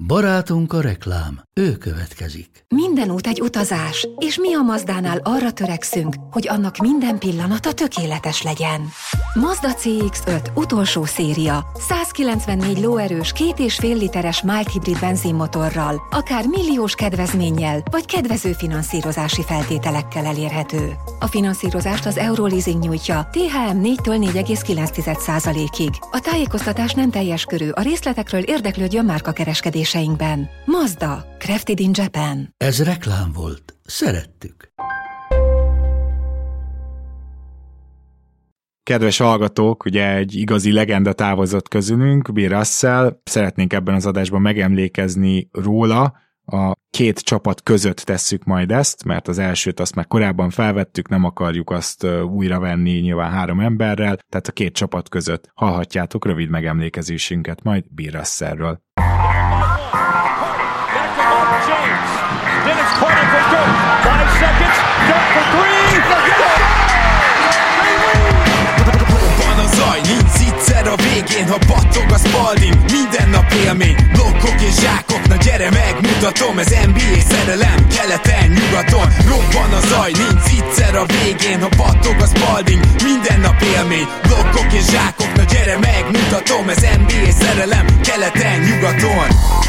Barátunk a reklám, ő következik. Minden út egy utazás, és mi a Mazdánál arra törekszünk, hogy annak minden pillanata tökéletes legyen. Mazda CX-5 utolsó széria, 194 lóerős 2,5 literes mild hibrid benzinmotorral, akár milliós kedvezménnyel, vagy kedvező finanszírozási feltételekkel elérhető. A finanszírozást az Euroleasing nyújtja, THM 4-től 4,9%-ig. A tájékoztatás nem teljes körű, a részletekről érdeklődjön márkakereskedéseinkben. Mazda, crafted in Japan. Ez reklám volt. Szerettük. Kedves hallgatók, ugye egy igazi legenda távozott közülünk, Bill Russell. Szeretnénk ebben az adásban megemlékezni róla. A két csapat között tesszük majd ezt, mert az elsőt azt már korábban felvettük, nem akarjuk azt újra venni nyilván 3 emberrel, tehát a két csapat között hallhatjátok rövid megemlékezésünket majd Bill Russellről. Dennis corner for Dirk. 5 seconds. Dirk for 3. Van a zaj, nincs egyszer a végén, ha battog a Spalding. Minden nap élmény, blokkok és zsákok. Na gyere megmutatom, ez NBA szerelem, keleten, nyugaton. Robban a zaj, nincs egyszer a végén, ha battog a Spalding. Minden nap élmény, blokkok és zsákok. Na gyere megmutatom, ez NBA szerelem, keleten, nyugaton.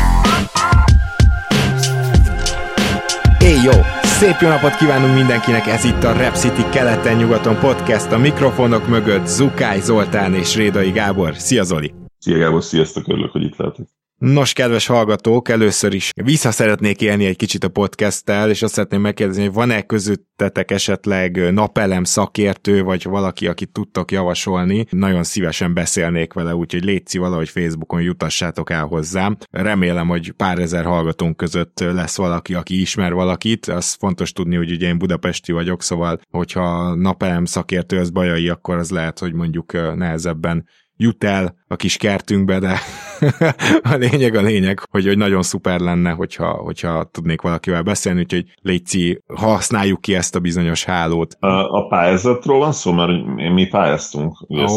Jó! Szép jó napot kívánunk mindenkinek, ez itt a Rap City keleten-nyugaton podcast, a mikrofonok mögött Zukály Zoltán és Rédai Gábor. Szia Zoli! Szia Gábor, sziasztok, örülök, hogy itt lehetek. Nos, kedves hallgatók, először is vissza szeretnék élni egy kicsit a podcasttel, és azt szeretném megkérdezni, hogy van-e közöttetek esetleg napelem szakértő, vagy valaki, akit tudtok javasolni. Nagyon szívesen beszélnék vele, úgyhogy létszi valahogy Facebookon jutassátok el hozzám. Remélem, hogy pár ezer hallgatónk között lesz valaki, aki ismer valakit. Az fontos tudni, hogy ugye én budapesti vagyok, szóval hogyha napelem szakértő az bajai, akkor az lehet, hogy mondjuk nehezebben jut el a kis kertünkbe, de a lényeg, hogy nagyon szuper lenne, hogyha tudnék valakivel beszélni, úgyhogy légy, használjuk ki ezt a bizonyos hálót. A pályázatról van szó, mert mi pályáztunk.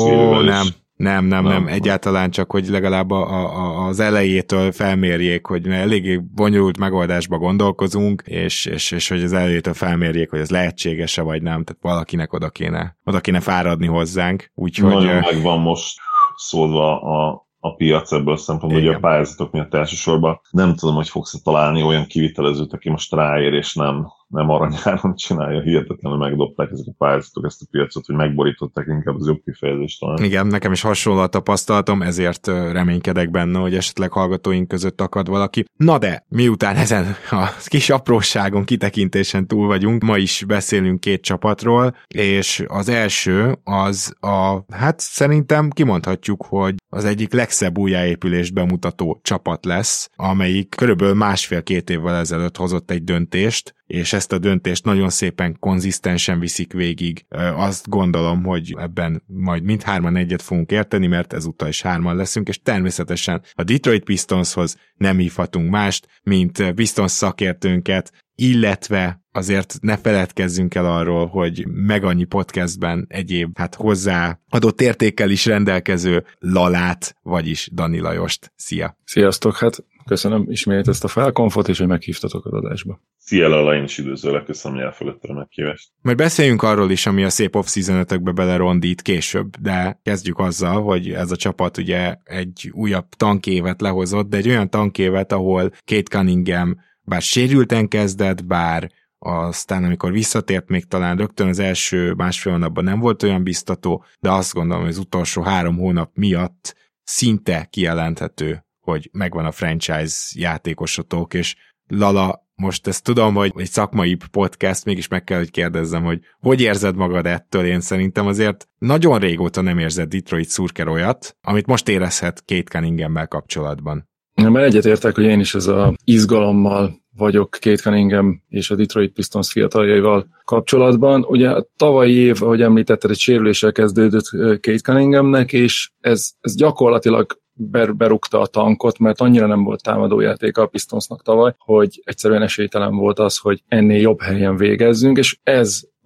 Nem, egyáltalán csak, hogy legalább az elejétől felmérjék, hogy eléggé bonyolult megoldásba gondolkozunk, és hogy az elejétől felmérjék, hogy ez lehetséges-e vagy nem, tehát valakinek oda kéne fáradni hozzánk. Úgyhogy nagyon meg van most szólva a piac ebből a szempontból, hogy a pályázatok miatt elsősorban nem tudom, hogy fogsz találni olyan kivitelezőt, aki most ráér, és nem aranyáron csinálja, hihetetlenül megdobták ezek a pályázatok ezt a piacot, hogy megborították, inkább az jobb kifejezést talán. Igen, nekem is hasonló a tapasztalatom, ezért reménykedek benne, hogy esetleg hallgatóink között akad valaki. Na de, miután ezen a kis apróságon, kitekintésen túl vagyunk, ma is beszélünk 2 csapatról, és az első az hát szerintem kimondhatjuk, hogy az egyik legszebb újjáépülést bemutató csapat lesz, amelyik körülbelül 1,5-2 évvel ezelőtt hozott egy döntést, és ezt a döntést nagyon szépen konzisztensen viszik végig. Azt gondolom, hogy ebben majd mindhárman egyet fogunk érteni, mert ezúttal is 3-an leszünk, és természetesen a Detroit Pistonshoz nem hívhatunk mást, mint Pistons szakértőnket, illetve azért ne feledkezzünk el arról, hogy meg annyi podcastben egyéb, hozzá adott értékkel is rendelkező Lalát, vagyis Dani Lajost. Szia! Sziasztok, köszönöm ismét ezt a felkonfot, és hogy meghívtatok az adásba. Szia Lala, én is üdvözöllek, köszönöm, hogy elfogadtad a meghívást. Majd beszéljünk arról is, ami a szép off-season-ötökbe belerondít később, de kezdjük azzal, hogy ez a csapat ugye egy újabb tankévet lehozott, de egy olyan tankévet, ahol Kate Cunningham bár sérülten kezdett, bár aztán amikor visszatért, még talán rögtön az első 1,5 hónapban nem volt olyan biztató, de azt gondolom, hogy az utolsó 3 hónap miatt szinte kijelenthető, hogy megvan a franchise játékosotok, és Lala, most ezt tudom, hogy egy szakmai podcast, mégis meg kell, hogy kérdezzem, hogy érzed magad ettől? Én szerintem azért nagyon régóta nem érzed Detroit szurker olyat, amit most érezhet Kate Cunningham-mel kapcsolatban. Mert egyetértek, hogy én is ez a izgalommal vagyok Kate Cunningham és a Detroit Pistons fiataljaival kapcsolatban. Ugye a tavalyi év, ahogy említetted, egy sérüléssel kezdődött Kate Cunninghamnek, és ez gyakorlatilag berúgta a tankot, mert annyira nem volt támadójátéka a Pistonsnak tavaly, hogy egyszerűen esélytelen volt az, hogy ennél jobb helyen végezzünk, és ez az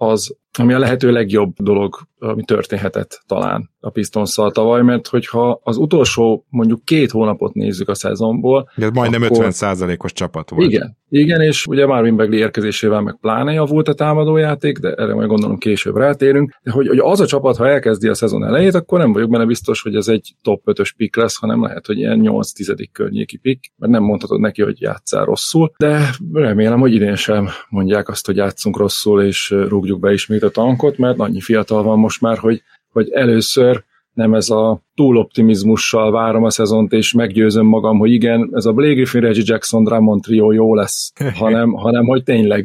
ami a lehető legjobb dolog, ami történhetett talán a Pistonsszal tavaly, mert hogyha az utolsó mondjuk 2 hónapot nézzük a szezonból... Ez majdnem akkor... 50%-os csapat volt. Igen, és ugye Marvin Bagley érkezésével meg pláne javult a támadójáték, de erre majd gondolom később rátérünk, de hogy az a csapat, ha elkezdi a szezon elejét, akkor nem vagyok benne biztos, hogy ez egy top 5-ös pick lesz, hanem lehet, hogy ilyen 8-10. környéki pick, mert nem mondhatod neki, hogy játsszál rosszul, de remélem, hogy idén sem mondják azt, hogy játszunk rosszul, és rúgjuk be ismét a tankot, mert annyi fiatal van most már, hogy először nem ez a túloptimizmussal várom a szezont, és meggyőzöm magam, hogy igen, ez a Blake Griffin, Reggie Jackson, Drummond trió jó lesz, hanem hogy tényleg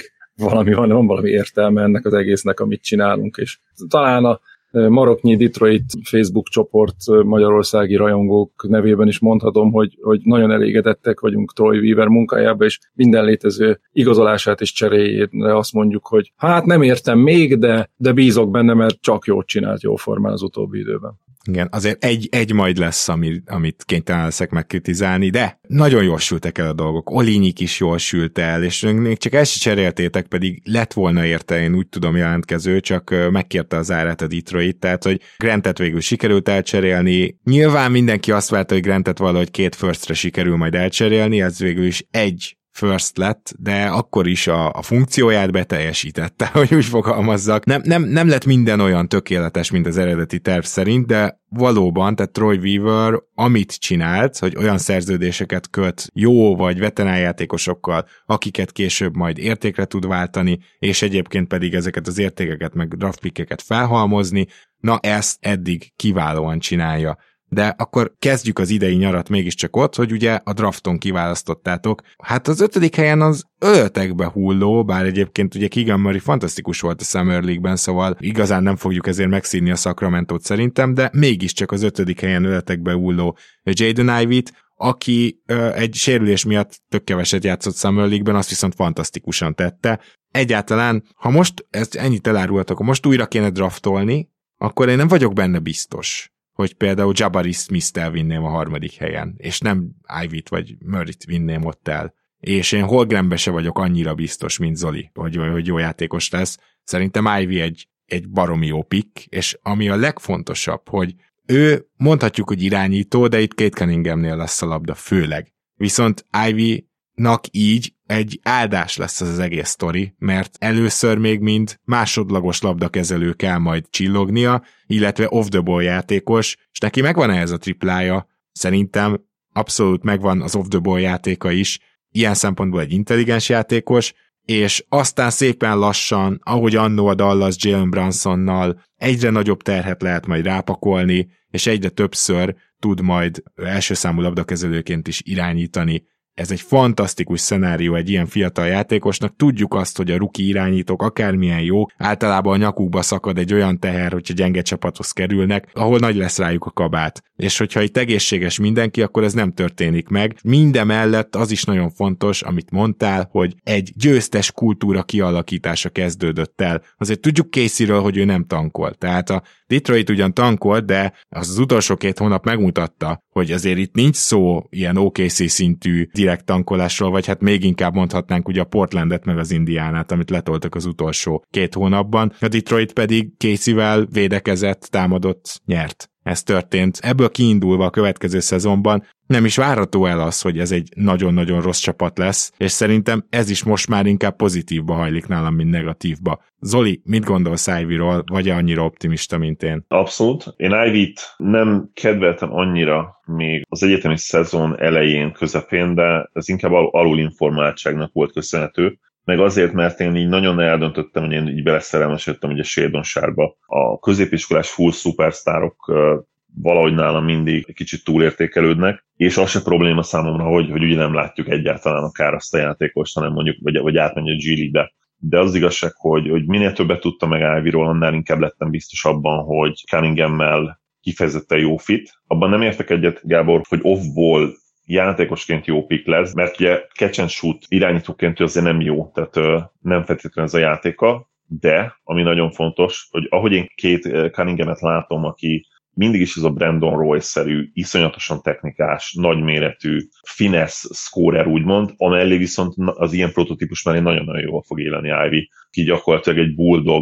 van valami értelme ennek az egésznek, amit csinálunk, és talán a maroknyi Detroit Facebook csoport magyarországi rajongók nevében is mondhatom, hogy nagyon elégedettek vagyunk Troy Weaver munkájába, és minden létező igazolását és cseréjére azt mondjuk, hogy hát nem értem még, de bízok benne, mert csak jót csinált jóformán az utóbbi időben. Igen, azért egy majd lesz, amit kénytelen leszek megkritizálni, de nagyon jól sültek el a dolgok. Olinyik is jól sült el, és még csak el se cseréltétek, pedig lett volna érte, én úgy tudom jelentkező, csak megkérte az árát a Detroit, tehát hogy Grantet végül sikerült elcserélni. Nyilván mindenki azt várta, hogy Grantet valahogy 2 firstre sikerül majd elcserélni, ez végül is 1 first lett, de akkor is a funkcióját beteljesítette, hogy úgy fogalmazzak. Nem lett minden olyan tökéletes, mint az eredeti terv szerint, de valóban, tehát Troy Weaver amit csinált, hogy olyan szerződéseket köt jó vagy veteránjátékosokkal, akiket később majd értékre tud váltani, és egyébként pedig ezeket az értékeket meg draftpickeket felhalmozni, na ezt eddig kiválóan csinálja. De akkor kezdjük az idei nyarat mégiscsak ott, hogy ugye a drafton kiválasztottátok. Hát az 5. helyen az öletekbe hulló, bár egyébként ugye Keegan Murray fantasztikus volt a Summer League-ben, szóval igazán nem fogjuk ezért megszívni a Sacramento-t szerintem, de mégiscsak az 5. helyen öletekbe hulló Jaden Ivey-t, aki egy sérülés miatt tök keveset játszott Summer League-ben, azt viszont fantasztikusan tette. Egyáltalán, ha most ezt ennyit elárultak, ha most újra kéne draftolni, akkor én nem vagyok benne biztos, hogy például Jabari Smith-t elvinném a 3. helyen, és nem Ivy-t vagy Murray-t vinném ott el. És én Holmgrenbe se vagyok annyira biztos, mint Zoli, hogy jó játékos lesz. Szerintem Ivy egy baromi jó pick, és ami a legfontosabb, hogy ő mondhatjuk, hogy irányító, de itt Kate Cunninghamnél lesz a labda főleg. Viszont Ivy-nak így egy áldás lesz az egész sztori, mert először még mind másodlagos labdakezelő kell majd csillognia, illetve off-the-ball játékos, és neki megvan ehhez a triplája, szerintem abszolút megvan az off-the-ball játéka is, ilyen szempontból egy intelligens játékos, és aztán szépen lassan, ahogy annó a Dallas Jalen Brunsonnal, egyre nagyobb terhet lehet majd rápakolni, és egyre többször tud majd első számú labdakezelőként is irányítani. Ez egy fantasztikus szenárió egy ilyen fiatal játékosnak. Tudjuk azt, hogy a rookie irányítók akármilyen jó, általában a nyakukba szakad egy olyan teher, hogyha gyenge csapathoz kerülnek, ahol nagy lesz rájuk a kabát. És hogyha itt egészséges mindenki, akkor ez nem történik meg. Mindemellett az is nagyon fontos, amit mondtál, hogy egy győztes kultúra kialakítása kezdődött el. Azért tudjuk Casey-ről, hogy ő nem tankolt. Tehát a Detroit ugyan tankolt, de az utolsó 2 hónap megmutatta, hogy azért itt nincs szó ilyen OKC szintű direkt tankolásról, vagy hát még inkább mondhatnánk ugye a Portlandet meg az Indiánát, amit letoltak az utolsó 2 hónapban. A Detroit pedig Casey-vel védekezett, támadott, nyert. Ez történt. Ebből kiindulva a következő szezonban nem is várható el az, hogy ez egy nagyon-nagyon rossz csapat lesz, és szerintem ez is most már inkább pozitívba hajlik nálam, mint negatívba. Zoli, mit gondolsz Ivy-ról, vagy annyira optimista, mint én? Abszolút. Én Ivy-t nem kedveltem annyira még az egyetemi szezon elején, közepén, de ez inkább alulinformáltságnak volt köszönhető. Meg azért, mert én így nagyon eldöntöttem, hogy én így beleszerelmesedtem ugye Shadon Sharpba. A középiskolás full szupersztárok valahogy nálam mindig egy kicsit túlértékelődnek, és az se probléma számomra, hogy ugye nem látjuk egyáltalán akár azt a játékost, hanem mondjuk, vagy átmenj a G League-be. De az igazság, hogy minél többet tudtam meg Ivy-ról, annál inkább lettem biztos abban, hogy Cunningham-mel kifejezetten jó fit. Abban nem értek egyet, Gábor, hogy off-ball játékosként jó pick lesz, mert ugye catch and shoot irányítóként azért nem jó, tehát nem feltétlenül ez a játéka, de ami nagyon fontos, hogy ahogy én Kate Cunningham-et látom, aki mindig is ez a Brandon Roy-szerű, iszonyatosan technikás, nagyméretű, finesse scorer úgymond, amellé viszont az ilyen prototípus mellé nagyon-nagyon jól fog élni Ivy, ki gyakorlatilag egy bulldog,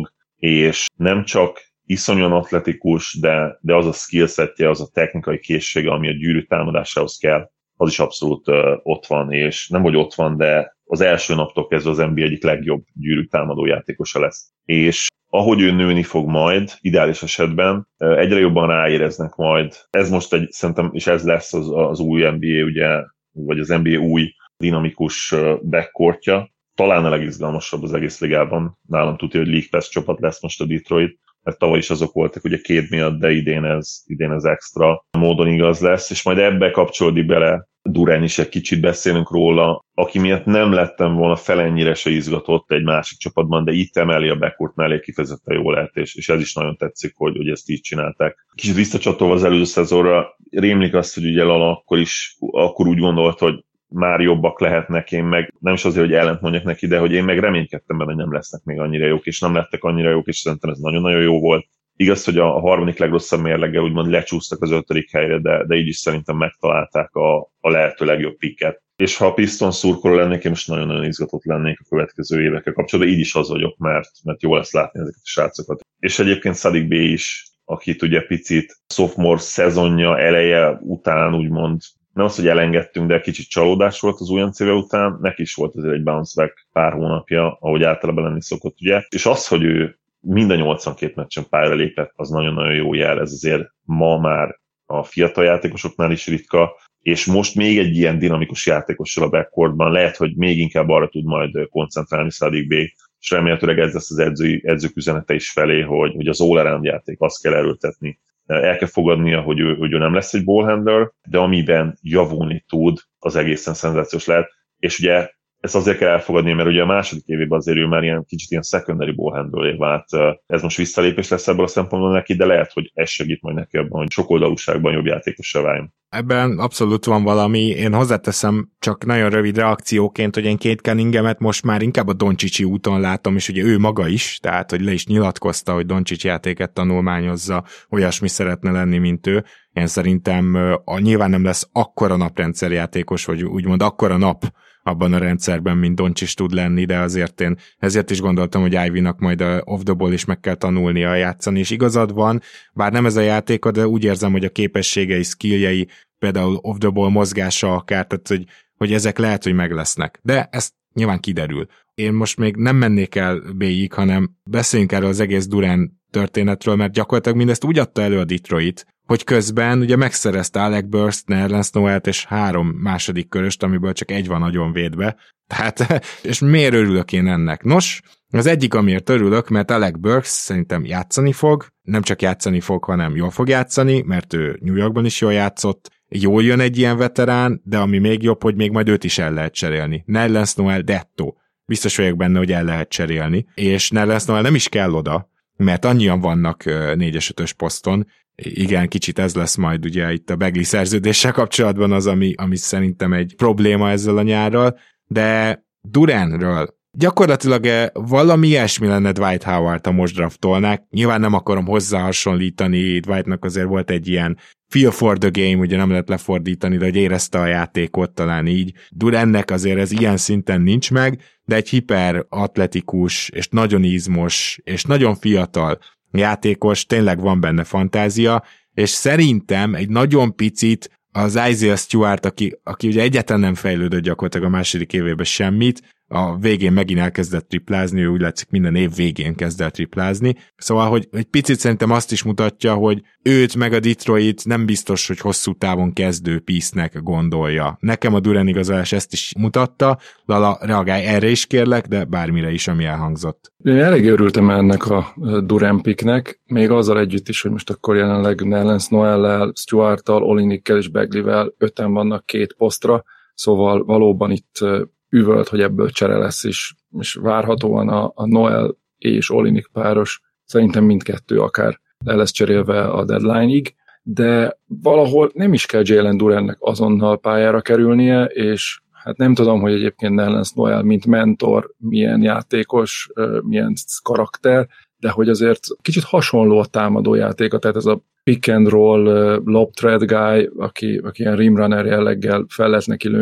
és nem csak iszonyan atletikus, de az a skillsetje, az a technikai készsége, ami a gyűrű támadásához kell, az is abszolút ott van, és nem hogy ott van, de az első naptól kezdve az NBA egyik legjobb gyűrű támadó játékosa lesz. És ahogy ő nőni fog majd, ideális esetben, egyre jobban ráéreznek majd. Ez most szerintem, és ez lesz az új NBA, ugye, vagy az NBA új dinamikus backcourtja. Talán a legizgalmasabb az egész ligában. Nálam tudja, hogy League Pass csapat lesz most a Detroit, mert tavaly is azok voltak, ugye Cade miatt, de idén ez extra módon igaz lesz, és majd ebbe kapcsolódik bele Durant is, egy kicsit beszélünk róla, aki miatt nem lettem volna felennyire se izgatott egy másik csapatban, de itt emeli a backcourt mellé, kifejezetten jól lehet, és ez is nagyon tetszik, hogy ezt így csinálták. Kicsit visszacsatolva az előző szezonra, rémlik azt, hogy ugye Lala akkor úgy gondolt, hogy már jobbak lehetnek, én meg nem is azért, hogy ellent mondjak neki, de hogy én meg reménykedtem benne, hogy nem lesznek még annyira jók, és nem lettek annyira jók, és szerintem ez nagyon-nagyon jó volt. Igaz, hogy a harmadik legrosszabb mérleggel úgymond lecsúsztak az 5. helyre, de így is szerintem megtalálták a lehető legjobb picket. És ha a Pistons szurkoló lennék, én most nagyon-nagyon izgatott lennék a következő évekkel kapcsolatban, így is az vagyok, mert jó lesz látni ezeket a srácokat. És egyébként Saddiq Bey is, akit ugye picit sophomore szezonja eleje után úgymond, nem az, hogy elengedtünk, de kicsit csalódás volt az újoncéve után, neki is volt azért egy bounce back pár hónapja, ahogy általában lenni szokott, ugye. És az, hogy ő mind a 82 meccsen pályára lépett, az nagyon-nagyon jó jel, ez azért ma már a fiatal játékosoknál is ritka, és most még egy ilyen dinamikus játékossal a backcourtban lehet, hogy még inkább arra tud majd koncentrálni Saddiq Bey, és remélhetőleg ez lesz az edzők üzenete is felé, hogy az all-around játék, azt kell erőltetni. El kell fogadnia, hogy ő nem lesz egy ballhandler, de amiben javulni tud, az egészen szenzációs lehet, és ugye ezt azért kell elfogadni, mert ugye a második évében azért ő már kicsit ilyen secondary ballhandler vált. Ez most visszalépés lesz ebből a szempontból neki, de lehet, hogy ez segít majd neki abban, hogy sokoldalúságban jobb játékossá váljon. Ebben abszolút van valami. Én hozzáteszem csak nagyon rövid reakcióként, hogy én Cade Cunningham-et most már inkább a Doncsici úton látom, és ugye ő maga is, tehát hogy le is nyilatkozta, hogy Doncsics játéket tanulmányozza, olyasmi szeretne lenni, mint ő. Én szerintem nyilván nem lesz akkora naprendszerjátékos, vagy úgymond akkora nap abban a rendszerben, mint Doncsics tud lenni, de azért én ezért is gondoltam, hogy Ivy-nak majd a off the ball is meg kell tanulnia játszani, és igazad van, bár nem ez a játéka, de úgy érzem, hogy a képességei, skilljei, például off the ball mozgása akár, tehát hogy ezek lehet, hogy meg lesznek. De ez nyilván kiderül. Én most még nem mennék el B-ig, hanem beszéljünk erről az egész Durant történetről, mert gyakorlatilag mindezt úgy adta elő a Detroit, hogy közben ugye megszerezte Alec Burks, Nerlens Noelt és 3 második köröst, amiből csak egy van nagyon védve. Tehát, és miért örülök én ennek? Nos, az egyik, amiért örülök, mert Alec Burks szerintem játszani fog, nem csak játszani fog, hanem jól fog játszani, mert ő New Yorkban is jól játszott, jól jön egy ilyen veterán, de ami még jobb, hogy még majd őt is el lehet cserélni. Nerlens Noel dettó. Biztos vagyok benne, hogy el lehet cserélni, és Nerlens Noel nem is kell oda, mert annyian vannak 4-es 5-ös poszton. Igen, kicsit ez lesz majd ugye itt a Bagley szerződéssel kapcsolatban az, ami szerintem egy probléma ezzel a nyárral, de Durantről gyakorlatilag valami ilyesmi lenne Dwight Howard, ha most draftolnák. Nyilván nem akarom hozzáhasonlítani, Dwightnak azért volt egy ilyen feel for the game, ugye nem lehet lefordítani, de hogy érezte a játékot talán így. Durantnek azért ez ilyen szinten nincs meg, de egy hiperatletikus, és nagyon izmos, és nagyon fiatal játékos, tényleg van benne fantázia, és szerintem egy nagyon picit az Isaiah Stewart, aki ugye egyáltalán nem fejlődött gyakorlatilag a második évében semmit, a végén megint elkezdett triplázni, ő úgy látszik minden év végén kezd el triplázni. Szóval, hogy egy picit szerintem azt is mutatja, hogy őt meg a Detroit nem biztos, hogy hosszú távon kezdő piece-nek gondolja. Nekem a Durant igazolás ezt is mutatta, Lala, reagálj erre is kérlek, de bármire is, ami elhangzott. Én elég örültem ennek a Durant picknek, még azzal együtt is, hogy most akkor jelenleg Nerlens Noellel, Stewarttal, Olynyikkel és Bagleyvel 5-en vannak 2 posztra, szóval valóban itt üvölt, hogy ebből csere lesz, és várhatóan a Noel és Olynyk páros szerintem mindkettő akár le lesz cserélve a deadline-ig, de valahol nem is kell Jalen Durantnek azonnal pályára kerülnie, és hát nem tudom, hogy egyébként Nerlens Noel mint mentor, milyen játékos, milyen karakter, de hogy azért kicsit hasonló a támadó játéka, tehát ez a pick and roll, lob thread guy, aki ilyen rimrunner jelleggel fel lehet neki lőni,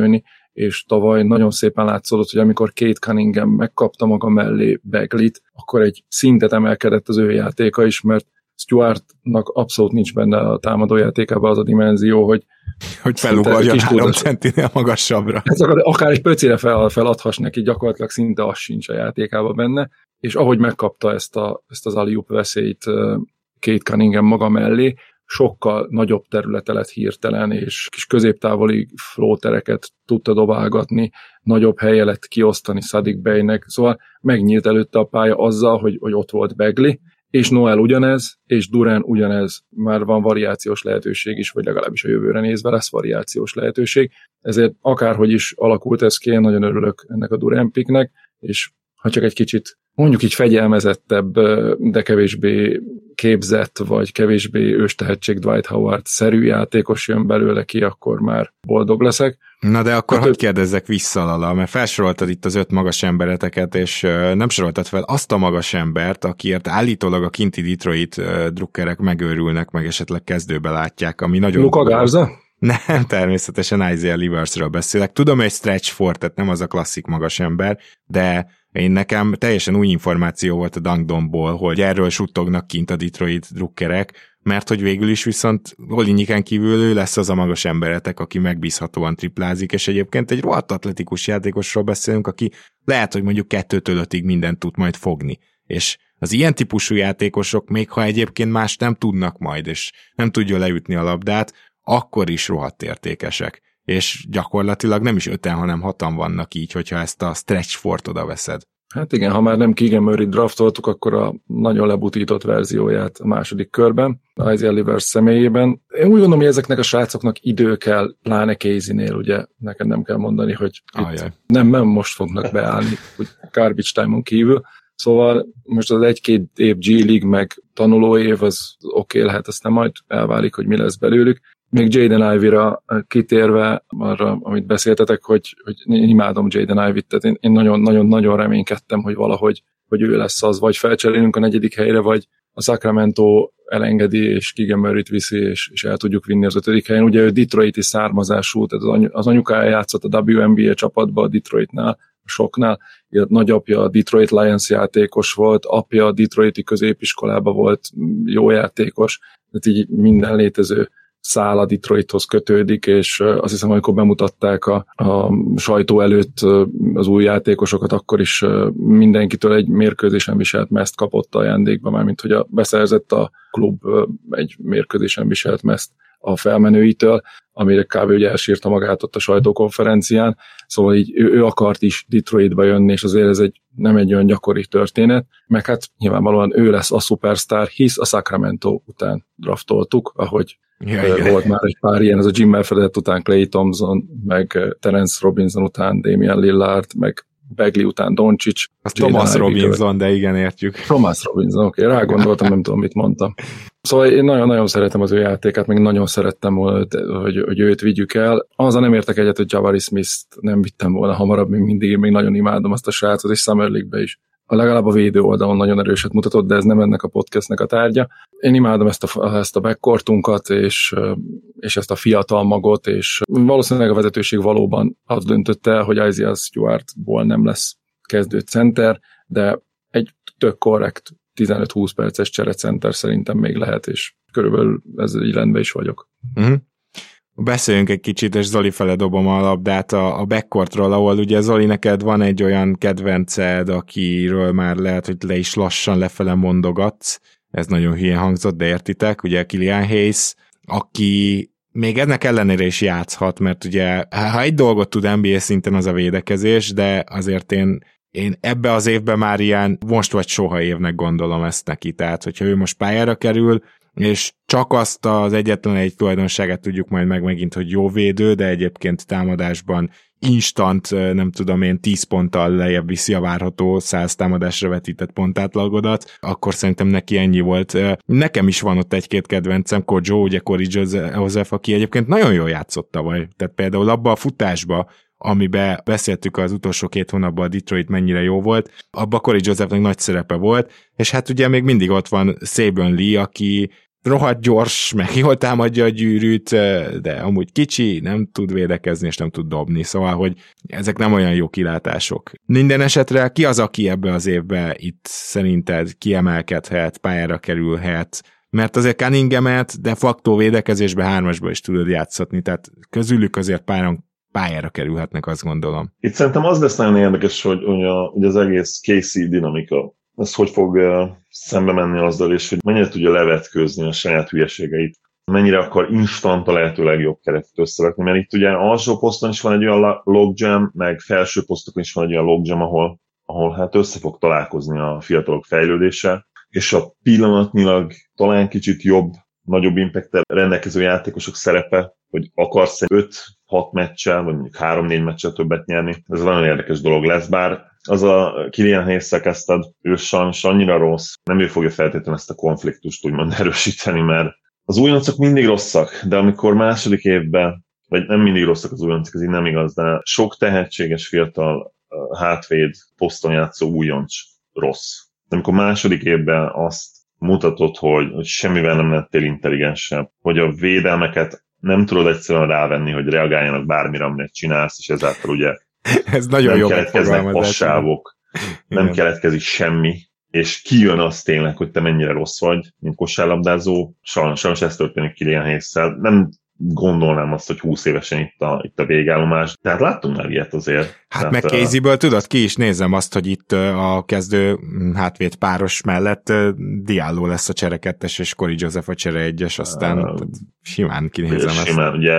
és tavaly nagyon szépen látszódott, hogy amikor Kate Cunningham megkapta maga mellé Bagleyt, akkor egy szintet emelkedett az ő játéka is, mert Stewartnak abszolút nincs benne a támadójátékában az a dimenzió, hogy felugorjon 3 centinél magasabbra. Akár egy pöcére feladhass neki, gyakorlatilag szinte az sincs a játékában benne, és ahogy megkapta ezt az alley-oop veszélyt Kate Cunningham maga mellé, sokkal nagyobb területe lett hirtelen, és kis középtávoli flótereket tudta dobálgatni, nagyobb helye lett kiosztani Saddiq Beynek, szóval megnyílt előtte a pálya azzal, hogy ott volt Bagley, és Noel ugyanez, és Durant ugyanez, már van variációs lehetőség is, vagy legalábbis a jövőre nézve lesz variációs lehetőség, ezért akárhogy is alakult ez ki, én nagyon örülök ennek a Durant picknek, és ha csak egy kicsit mondjuk így fegyelmezettebb, de kevésbé képzett, vagy kevésbé őstehetség Dwight Howard-szerű játékos jön belőle ki, akkor már boldog leszek. Na de akkor hogy kérdezzek vissza, Lala, mert felsoroltad itt az 5 magas embereteket, és nem soroltad fel azt a magas embert, akiért állítólag a kinti Detroit drukkerek megőrülnek, meg esetleg kezdőbe látják, ami nagyon... Luka Garza? Nem, természetesen Isaiah Liversről beszélek. Tudom, hogy egy stretch four, tehát nem az a klasszik magas ember, de nekem teljesen új információ volt a Dunkdomból, hogy erről suttognak kint a Detroit drukkerek, mert hogy végül is viszont Olinyiken kívül ő lesz az a magas emberetek, aki megbízhatóan triplázik, és egyébként egy rohadt atletikus játékosról beszélünk, aki lehet, hogy mondjuk 2-től 5-ig mindent tud majd fogni. És az ilyen típusú játékosok, még ha egyébként más nem tudnak majd, és nem tudja leütni a labdát, akkor is rohadt értékesek. És gyakorlatilag nem is 5-en, hanem 6-an vannak így, hogyha ezt a stretch fort oda veszed. Hát igen, ha már nem Keegan Murray draftoltuk, akkor a nagyon lebutított verzióját a második körben, Isaiah Livers személyében. Én úgy gondolom, hogy ezeknek a srácoknak idő kell, pláne Casey-nél, ugye neked nem kell mondani, hogy nem most fognak beállni, hogy garbage time-on kívül. Szóval most az 1-2 év G-League meg tanuló év, az oké, lehet, aztán majd elválik, hogy mi lesz belőlük. Még Jaden Ivey-ra kitérve arra, amit beszéltetek, hogy én imádom Jaden Ivey-t, tehát én nagyon-nagyon reménykedtem, hogy valahogy hogy ő lesz az, vagy felcserélünk a 4. helyre, vagy a Sacramento elengedi, és Keegan Murrayt viszi, és el tudjuk vinni az 5. helyen. Ugye ő Detroiti származású, tehát az anyukája játszott a WNBA csapatban a Detroitnál, a Shocknál, nagyapja a Detroit Lions játékos volt, apja a Detroiti középiskolában volt jó játékos, tehát így minden létező szál a Detroithoz kötődik, és azt hiszem, amikor bemutatták a sajtó előtt az új játékosokat, akkor is mindenkitől egy mérkőzésen viselt mezt kapott ajándékba, mármint hogy beszerzett a klub egy mérkőzésen viselt mezt a felmenőitől, amire kb. Ugye elsírta magát ott a sajtókonferencián, szóval így ő akart is Detroitba jönni, és azért ez nem egy olyan gyakori történet, meg hát nyilvánvalóan ő lesz a szupersztár, hisz a Sacramento után draftoltuk, ahogy volt már egy pár ilyen, ez a Jim Elfredett után Klay Thompson, meg Terence Robinson után Damian Lillard, meg Bagley után Doncic. Az Thomas Robinson, de igen, értjük. Thomas Robinson, oké, rágondoltam, nem tudom, mit mondtam. Szóval én nagyon-nagyon szeretem az ő játékát, még nagyon szerettem volna, hogy őt vigyük el. Azzal nem értek egyet, hogy Jabari Smith-t nem vittem volna hamarabb, még mindig, én még nagyon imádom azt a srácot, és Summer League-be is. Legalább a védő oldalon nagyon erőset mutatott, de ez nem ennek a podcastnek a tárgya. Én imádom ezt a backcourtunkat, és ezt a fiatal magot, és valószínűleg a vezetőség valóban az döntött el, hogy Isaiah Stewartból nem lesz kezdő center, de egy tök korrekt 15-20 perces cserecenter szerintem még lehet, és körülbelül ezzel így rendben is vagyok. Uh-huh. Beszéljünk egy kicsit, és Zoli fele dobom a labdát a backcourtról, ahol ugye Zoli, neked van egy olyan kedvenced, akiről már lehet, hogy le is lassan lefele mondogatsz, ez nagyon hülyén hangzott, de értitek, ugye Killian Hayes, aki még ennek ellenére is játszhat, mert ugye ha egy dolgot tud NBA szinten, az a védekezés, de azért én ebbe az évben már ilyen most vagy soha évnek gondolom ezt neki, tehát hogyha ő most pályára kerül, és csak azt az egyetlen egy tulajdonságát tudjuk majd megint, hogy jó védő, de egyébként támadásban instant, nem tudom én, 10 ponttal lejjebb viszi a várható 100 támadásra vetített pontátlagodat, akkor szerintem neki ennyi volt. Nekem is van ott egy-két kedvencem, Kojo, ugye Corey Joseph, aki egyébként nagyon jól játszott tavaly, tehát például abba a futásba, amiben beszéltük az utolsó 2 hónapban a Detroit mennyire jó volt, abban Corey Josephnek nagy szerepe volt, és hát ugye még mindig ott van Saben Lee, aki rohadt gyors, meg jól támadja a gyűrűt, de amúgy kicsi, nem tud védekezni, és nem tud dobni, szóval, hogy ezek nem olyan jó kilátások. Minden esetre ki az, aki ebbe az évben itt szerinted kiemelkedhet, pályára kerülhet, mert azért Cunninghamet de facto védekezésbe 3-asba is tudod játszatni, tehát közülük azért pályára kerülhetnek, azt gondolom. Itt szerintem az lesz nagyon érdekes, hogy az egész KC dinamika, ez hogy fog szembe menni azzal, és hogy mennyire tudja levetkőzni a saját hülyeségeit, mennyire akar instant a lehető legjobb keretet összerakni, mert itt ugye alsó poszton is van egy olyan logjam, meg felső posztokon is van egy olyan logjam, ahol hát össze fog találkozni a fiatalok fejlődése, és a pillanatnyilag talán kicsit jobb, nagyobb impacttel rendelkező játékosok szerepe, hogy akarsz 5-6 meccsel, vagy mondjuk 3-4 meccsel többet nyerni. Ez nagyon érdekes dolog lesz, bár az a Killian Hayes-szel kezdted, ő sajnos annyira rossz, nem ő fogja feltétlenül ezt a konfliktust úgymond erősíteni, mert az újoncok mindig rosszak, de amikor második évben, vagy nem mindig rosszak az újoncok, ez így nem igaz, de sok tehetséges fiatal hátvéd poszton játszó újonc rossz. De amikor második évben azt mutatod, hogy semmivel nem lettél intelligensebb, hogy a védelmeket nem tudod egyszerűen rávenni, hogy reagáljanak bármire, amit csinálsz, és ezáltal ugye ez nagyon nem keletkeznek passávok, nem keletkezik semmi, és kijön az tényleg, hogy te mennyire rossz vagy, mint kosárlabdázó. Sajnos ez történik Killian Hayes-szel. Nem gondolnám azt, hogy 20 évesen itt a végállomás. Tehát láttunk már ilyet azért. Hát meg Casey-ből tudod, ki is nézem azt, hogy itt a kezdő hátvéd páros mellett Diallo lesz a cserekettes, és Corey Joseph a csere egyes, aztán simán kinézem ezt. Simán, ugye,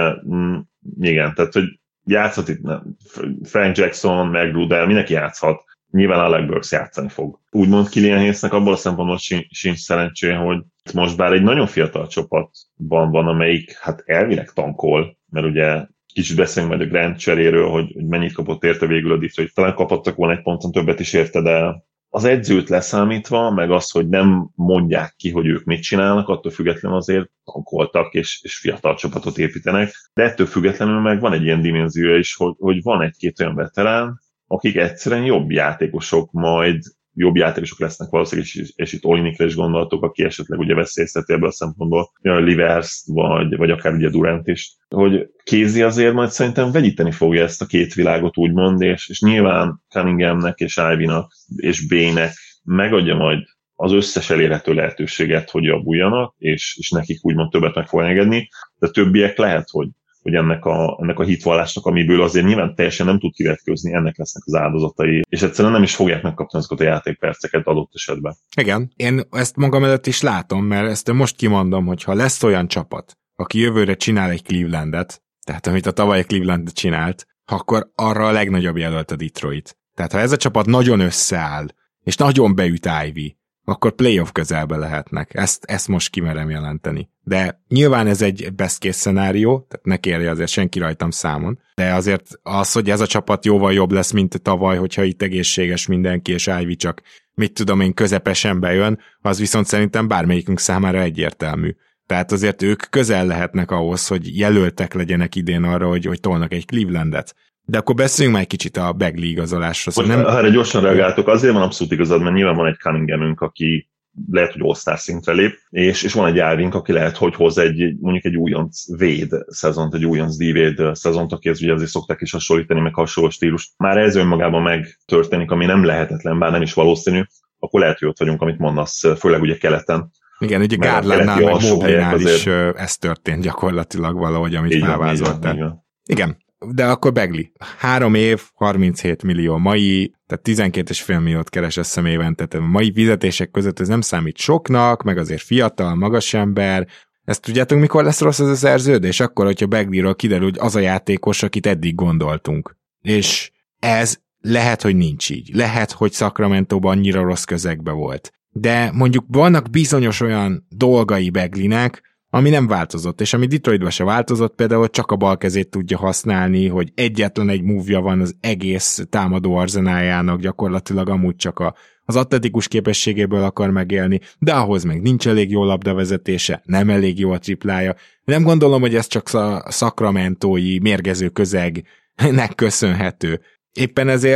igen, tehát, hogy játszhat itt Frank Jackson, meg Rudel, mindenki játszhat. Nyilván Alec Burks játszani fog. Úgymond Killian Hayesnek abból a szempontból sincs szerencsé, hogy most bár egy nagyon fiatal csapatban van, amelyik hát elvileg tankol, mert ugye kicsit beszélünk majd a Grant cseréről, hogy mennyit kapott érte végül a Detroit. Talán kaphattak volna egy ponton többet is érte, de az edzőt leszámítva, meg az, hogy nem mondják ki, hogy ők mit csinálnak, attól függetlenül azért tankoltak, és fiatal csapatot építenek. De ettől függetlenül meg van egy ilyen dimenziója is, hogy van egy-két olyan veterán, akik egyszerűen jobb játékosok, majd jobb játékosok lesznek valószínűleg, és itt Olinikre is gondoltok, aki esetleg ugye veszélyezteti ebből a szempontból, olyan Livers, vagy akár ugye Durant is, hogy Casey azért majd szerintem vegyíteni fogja ezt a két világot úgymond, és nyilván Cunninghamnek és Ivy-nak és B-nek megadja majd az összes elérhető lehetőséget, hogy javuljanak, és nekik úgymond többet meg fog engedni, de többiek lehet, hogy ennek a hitvallásnak, amiből azért nyilván teljesen nem tud kivetkőzni, ennek lesznek az áldozatai, és egyszerűen nem is fogják megkapni azokat a játékperceket adott esetben. Igen, én ezt magam előtt is látom, mert ezt most kimondom, hogy ha lesz olyan csapat, aki jövőre csinál egy Clevelandet, tehát amit a tavalyi Cleveland csinált, akkor arra a legnagyobb jelölt a Detroit. Tehát ha ez a csapat nagyon összeáll, és nagyon beüt Ivy, akkor playoff közelbe lehetnek. Ezt most kimerem jelenteni. De nyilván ez egy best case szenárió, tehát ne kérje azért senki rajtam számon, de azért az, hogy ez a csapat jóval jobb lesz, mint tavaly, hogyha itt egészséges mindenki, és Ivy csak, mit tudom én, közepesen bejön, az viszont szerintem bármelyikünk számára egyértelmű. Tehát azért ők közel lehetnek ahhoz, hogy jelöltek legyenek idén arra, hogy tolnak egy Clevelandet. De akkor beszéljünk már egy kicsit a Bagley igazolásról. Szóval nem... Erre gyorsan reagáltok, azért van abszolút igazad, mert nyilván van egy Cunninghamünk, aki lehet, hogy all-star szintre lép, és van egy Ivy-nk, aki lehet, hogy hoz mondjuk egy újonc véd szezont, egy újonc D-véd szezont, aki ugye azért szokták is hasonlítani, meg hasonló stílust. Már ez önmagában megtörténik, ami nem lehetetlen, bár nem is valószínű, akkor lehet, hogy ott vagyunk, amit mondasz, főleg ugye keleten. Igen, ugye Garlandnál, meg Mobley-nál is ez történt gyakorlatilag valahogy, amit felvázoltál. Igen. De akkor Bagley. 3 év, 37 millió mai, tehát 12,5 milliót keres a személyben, tehát a mai fizetések között ez nem számít soknak, meg azért fiatal, magas ember. Ezt tudjátok, mikor lesz rossz ez a szerződés? Akkor, hogyha Bagleyről kiderül, hogy az a játékos, akit eddig gondoltunk. És ez lehet, hogy nincs így. Lehet, hogy Sacramentóban annyira rossz közegbe volt. De mondjuk vannak bizonyos olyan dolgai Bagleynek, ami nem változott, és ami Detroitban se változott, például csak a bal kezét tudja használni, hogy egyetlen egy move-ja van az egész támadó arzenájának, gyakorlatilag amúgy csak az atletikus képességéből akar megélni, de ahhoz meg nincs elég jó labdavezetése, nem elég jó a triplája. Nem gondolom, hogy ez csak a sacramentói mérgező közegnek köszönhető. Éppen ezért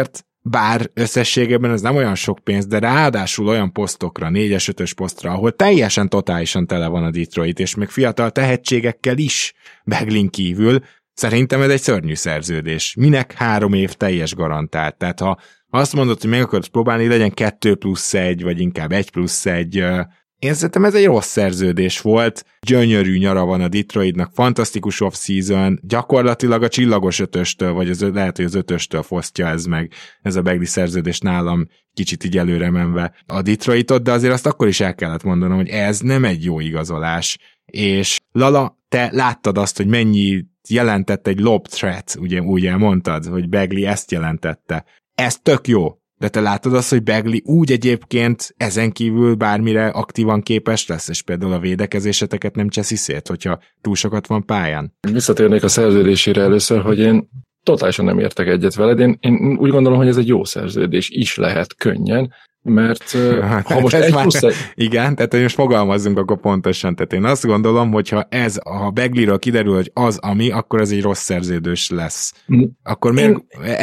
bár összességében ez nem olyan sok pénz, de ráadásul olyan posztokra, 4-es, 5-ös posztra, ahol teljesen totálisan tele van a Detroit, és még fiatal tehetségekkel is Bagley kívül, szerintem ez egy szörnyű szerződés. Minek 3 év teljes garantált? Tehát ha azt mondod, hogy meg akarod próbálni, legyen 2+1, vagy inkább 1+1, én szerintem ez egy rossz szerződés volt, gyönyörű nyara van a Detroitnak, fantasztikus off-season, gyakorlatilag a csillagos 5-östől, vagy lehet, hogy az 5-östől fosztja ez meg, ez a Bagley szerződés nálam kicsit így előre menve a Detroitot, de azért azt akkor is el kellett mondanom, hogy ez nem egy jó igazolás, és Lala, te láttad azt, hogy mennyi jelentett egy lob threat, ugye mondtad, hogy Bagley ezt jelentette. Ez tök jó. De te látod azt, hogy Bagley úgy egyébként ezen kívül bármire aktívan képes lesz, és például a védekezéseteket nem cseszi szét, hogyha túl sokat van pályán? Visszatérnék a szerződésére először, hogy én totálisan nem értek egyet veled. Én úgy gondolom, hogy ez egy jó szerződés is lehet könnyen, mert ha most igen, tehát most fogalmazzunk akkor pontosan, tehát én azt gondolom, hogy ha Bagleyről kiderül, hogy az ami, akkor ez egy rossz szerződés lesz. Akkor miért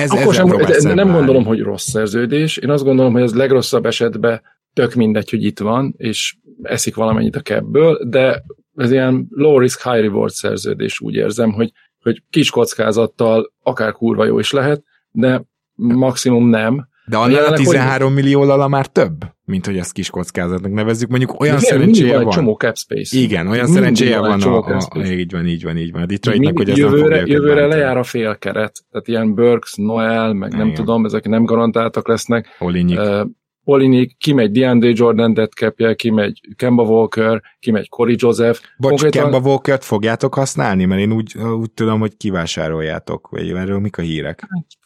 nem gondolom, hogy rossz szerződés, én azt gondolom, hogy ez legrosszabb esetben tök mindegy, hogy itt van, és eszik valamennyit a capből, de ez ilyen low risk, high reward szerződés, úgy érzem, hogy kis kockázattal akár kurva jó is lehet, de maximum nem. De annál a 13 millió Lala már több, mint hogy ezt kis kockázatnak nevezzük. Mondjuk olyan szerencséje van. Csomó cap space. Igen, olyan szerencséje van. Így van. A Detroitnak, hogy ez nem fogja jövőre lejár a félkeret. Tehát ilyen Burks, Noel, meg nem tudom, ezek nem garantáltak lesznek. Olinik, kimegy DeAndre Jordan dead capje, kimegy Kemba Walker, kimegy Corey Joseph. Kemba Walkert fogjátok használni? Mert én úgy tudom, hogy kivásároljátok, vagy erről mik a hírek?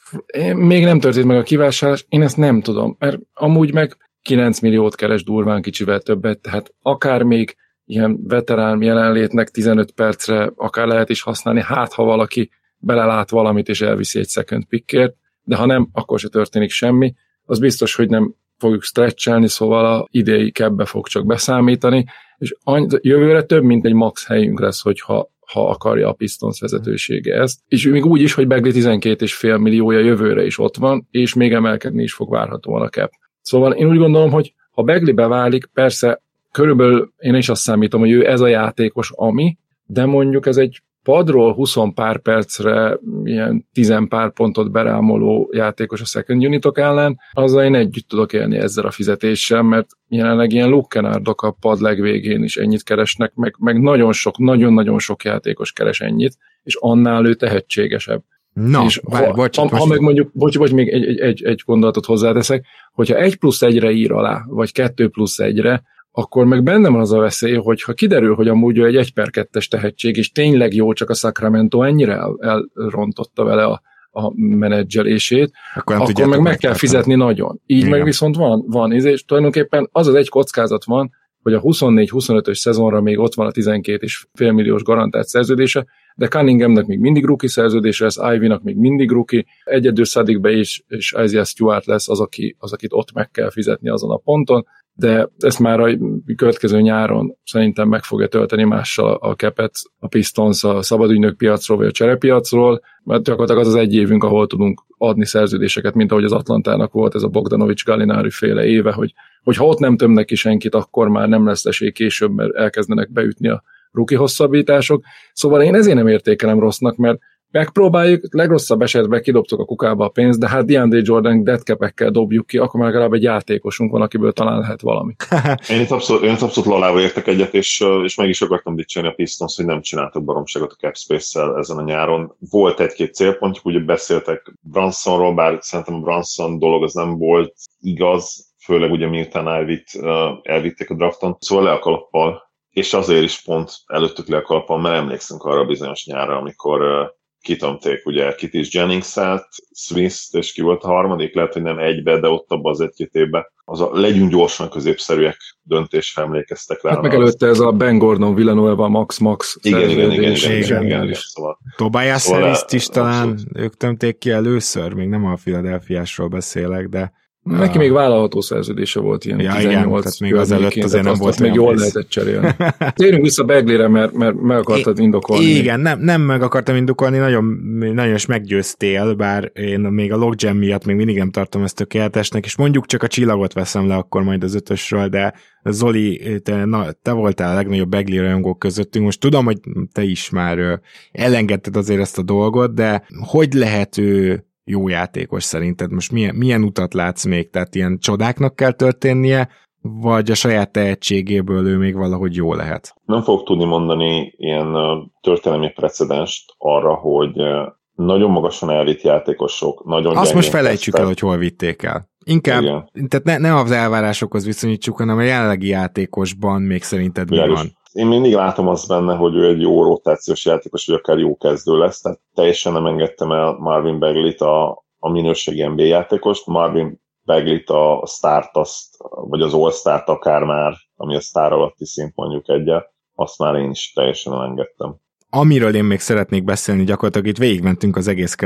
Még nem történt meg a kivásárlás, én ezt nem tudom, mert amúgy meg 9 milliót keres durván kicsivel többet, tehát akár még ilyen veterán jelenlétnek 15 percre akár lehet is használni, hát ha valaki belelát valamit és elviszi egy second pickért, de ha nem, akkor se történik semmi. Az biztos, hogy nem fogjuk stretchelni, szóval a idei capbe fog csak beszámítani, és jövőre több mint egy max helyünk lesz, hogyha akarja a Pistons vezetősége ezt. És még úgy is, hogy Bagley 12,5 milliója jövőre is ott van, és még emelkedni is fog várhatóan a cap. Szóval én úgy gondolom, hogy ha Bagley beválik, persze körülbelül én is azt számítom, hogy ő ez a játékos ami, de mondjuk ez egy padról 20 pár percre ilyen 10 pár pontot berámoló játékos a second unitok ellen, azzal én együtt tudok élni ezzel a fizetéssel, mert jelenleg ilyen Luke Kennardok a pad legvégén is ennyit keresnek, meg nagyon-nagyon sok játékos keres ennyit, és annál ő tehetségesebb. No, és ha meg mondjuk, bocs, még egy gondolatot hozzáteszek, hogyha 1+1-re ír alá, vagy 2+1-re, akkor meg benne van az a veszély, hogy ha kiderül, hogy amúgy ő egy 1/2-es tehetség, és tényleg jó, csak a Sacramento ennyire elrontotta vele a menedzselését, akkor meg kell fizetni nagyon. Így igen. Meg viszont van és tulajdonképpen az egy kockázat van, hogy a 24-25-ös szezonra még ott van a 12,5 milliós garantált szerződése, de Cunninghamnek még mindig rookie szerződése lesz, Ivy-nak még mindig rookie, egyedül Sadikbe és Isaiah Stewart lesz az, akit ott meg kell fizetni azon a ponton, de ezt már a következő nyáron szerintem meg fogja tölteni mással a capet a Pistons a szabadügynök piacról vagy a cserepiacról, mert gyakorlatilag az egy évünk, ahol tudunk adni szerződéseket, mint ahogy az Atlantának volt ez a Bogdanovics-Gallinari féle éve, hogy ha ott nem tömnek ki senkit, akkor már nem lesz esély később, mert elkezdenek beütni a rookie hosszabbítások. Szóval én ezért nem értékelem rossznak, mert megpróbáljuk, legrosszabb esetben kidobtuk a kukába a pénzt, de hát DeAndre Jordan dead cap-ekkel dobjuk ki, akkor már legalább egy játékosunk van, akiből talán lehet valami. Én itt abszolút Lalával értek egyet, és meg is akartam dicsérni a Pistons, hogy nem csináltak baromságot a cap space-szel ezen a nyáron. Volt egy-két célpontjuk, ugye beszéltek Brunsonról, bár szerintem a Brunson dolog az nem volt igaz, főleg ugye miután Ivy-t elvitték a drafton, szóval le a kalappal, és azért is pont előttük le a kalappal, mert emlékszünk arra a bizonyos nyárra, amikor kitömték ugye Kittis Jennings-et, Smith-t, és ki volt a harmadik, lehet, hogy nem egybe, de ott abban az 1-2 évben. Az a legyünk gyorsan középszerűek döntésre emlékeztek rá. Hát meg előtte ez a Ben Gordon, Villanueva, Max. Igen. Szóval, Tobias Harris-t is talán ők tömték ki először, még nem a Philadelphiásról beszélek, de Neki még vállalható szerződése volt ilyen 18. Tehát még azelőtt azért nem volt még jól lehetett cserélni. Térjünk vissza Bagleyre, mert meg akartad indokolni. Igen, nem meg akartam indokolni, nagyon is meggyőztél, bár én még a logjam miatt még mindig nem tartom ezt tökéletesnek, és mondjuk csak a csillagot veszem le akkor majd az 5-ösről, de Zoli, te voltál a legnagyobb Bagley rajongók közöttünk, most tudom, hogy te is már elengedted azért ezt a dolgot, de hogy lehet ő jó játékos szerinted? Most milyen utat látsz még? Tehát ilyen csodáknak kell történnie, vagy a saját tehetségéből ő még valahogy jó lehet? Nem fogok tudni mondani ilyen történelmi precedenst arra, hogy nagyon magasan elvitt játékosok, nagyon azt most felejtsük el, hogy hol vitték el. Inkább, igen. Tehát ne az elvárásokhoz viszonyítsuk, hanem a jelenlegi játékosban még szerinted mi van? Én mindig látom azt benne, hogy ő egy jó rotációs játékos, vagy akár jó kezdő lesz, tehát teljesen nem engedtem el Marvin Bagleyt a minőségi NBA játékost, Marvin Bagleyt a start, vagy az all-start akár már, ami a sztár alatti szint mondjuk egyet, azt már én is teljesen elengedtem. Amiről én még szeretnék beszélni, gyakorlatilag itt végigmentünk az egész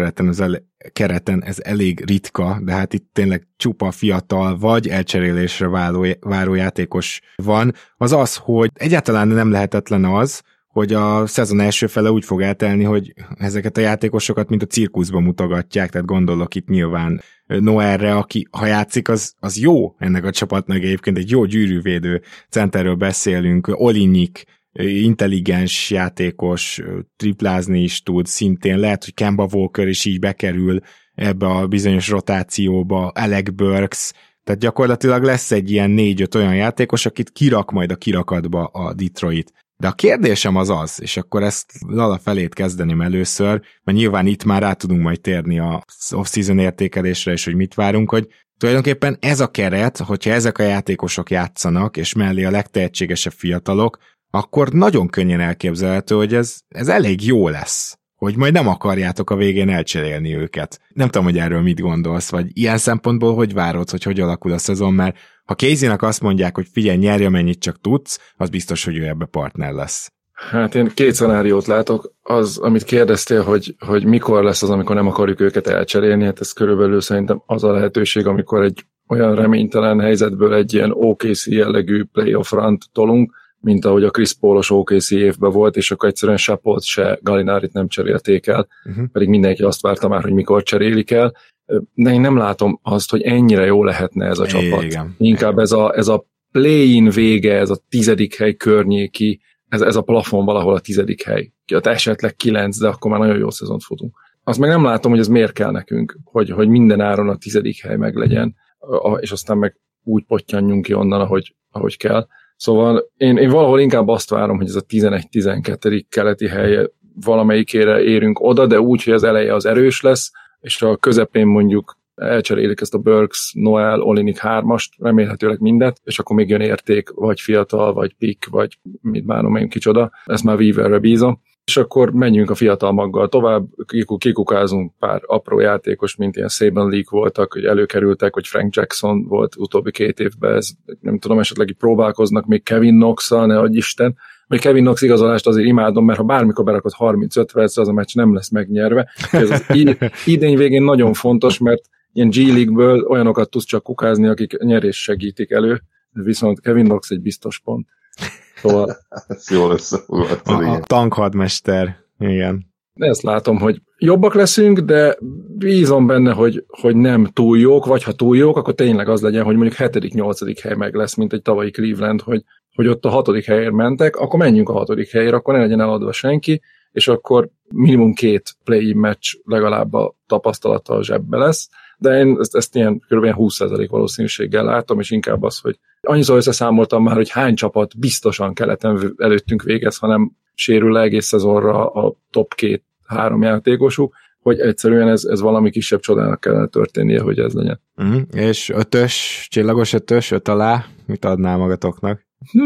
kereten, ez elég ritka, de hát itt tényleg csupa fiatal vagy elcserélésre váró játékos van, az, hogy egyáltalán nem lehetetlen az, hogy a szezon első fele úgy fog eltelni, hogy ezeket a játékosokat mint a cirkuszban mutogatják, tehát gondolok itt nyilván Noelre, aki ha játszik, az jó ennek a csapatnak, egyébként egy jó gyűrűvédő centerről beszélünk, Olinyik, intelligens játékos, triplázni is tud, szintén lehet, hogy Kemba Walker is így bekerül ebbe a bizonyos rotációba, Alec Burks, tehát gyakorlatilag lesz egy ilyen 4-5 olyan játékos, akit kirak majd a kirakatba a Detroit. De a kérdésem az, és akkor ezt Lala felét kezdeném először, mert nyilván itt már rá tudunk majd térni a off-season értékelésre, és hogy mit várunk, hogy tulajdonképpen ez a keret, hogyha ezek a játékosok játszanak, és mellé a legtehetségesebb fiatalok, akkor nagyon könnyen elképzelhető, hogy ez elég jó lesz, hogy majd nem akarjátok a végén elcserélni őket. Nem tudom, hogy erről mit gondolsz, vagy ilyen szempontból hogy várod, hogy alakul a szezon, mert ha Casey-nak azt mondják, hogy figyelj, nyerj amennyit csak tudsz, az biztos, hogy ő ebbe partner lesz. Hát én 2 szenáriót látok. Az, amit kérdeztél, hogy mikor lesz az, amikor nem akarjuk őket elcserélni, hát ez körülbelül szerintem az a lehetőség, amikor egy olyan reménytelen helyzetből egy ilyen OKC jellegű playoff run-t tolunk, mint ahogy a Chris Paul-os OKC évben volt, és akkor egyszerűen se Paul-t, se Gallinari-t nem cserélték el, pedig mindenki azt várta már, hogy mikor cserélik el. De én nem látom azt, hogy ennyire jó lehetne ez a csapat. Igen. Inkább ez a play-in vége, ez a 10. hely környéki, ez a plafon valahol a 10. hely. Ott esetleg 9, de akkor már nagyon jó szezont futunk. Azt meg nem látom, hogy ez miért kell nekünk, hogy minden áron a 10. hely meglegyen, és aztán meg úgy pottyanjunk ki onnan, ahogy kell. Szóval én valahol inkább azt várom, hogy ez a 11-12. keleti hely valamelyikére érünk oda, de úgy, hogy az eleje az erős lesz, és a közepén mondjuk elcserélik ezt a Burks, Noel, Olinik 3-ast, remélhetőleg mindet, és akkor még jön érték, vagy fiatal, vagy pick, vagy mit bánom én kicsoda, ezt már Weaverre bízom, és akkor menjünk a fiatal maggal tovább, kikukázunk pár apró játékos, mint ilyen Saban League voltak, hogy előkerültek, hogy Frank Jackson volt utóbbi 2 évben, ez nem tudom, esetleg így próbálkoznak még Kevin Knox-szal, ne adj Isten, vagy Kevin Knox igazolást azért imádom, mert ha bármikor berakod 35 percre, az a meccs nem lesz megnyerve. Ez az idény végén nagyon fontos, mert ilyen G-League-ből olyanokat tudsz csak kukázni, akik nyerés segítik elő, viszont Kevin Knox egy biztos pont. Szóval... Ez jól összefoglaltad, a tankhadmester, igen. Ezt látom, hogy jobbak leszünk, de bízom benne, hogy nem túl jók, vagy ha túl jók, akkor tényleg az legyen, hogy mondjuk 7.-8. hely meg lesz, mint egy tavalyi Cleveland, hogy ott a 6. helyért mentek, akkor menjünk a 6. helyért, akkor ne legyen eladva senki, és akkor minimum 2 play-in meccs legalább a tapasztalata a zsebbe lesz, de én ezt ilyen kb. 20% valószínűséggel látom, és inkább az, hogy annyiszor összeszámoltam már, hogy hány csapat biztosan keleten előttünk végez, hanem sérül le egész szezonra a top 2-3 játékosuk, hogy egyszerűen ez valami kisebb csodának kellene történnie, hogy ez legyen. És 5-ös, csillagos 5-ös, 5 alá, mit adnál magatoknak?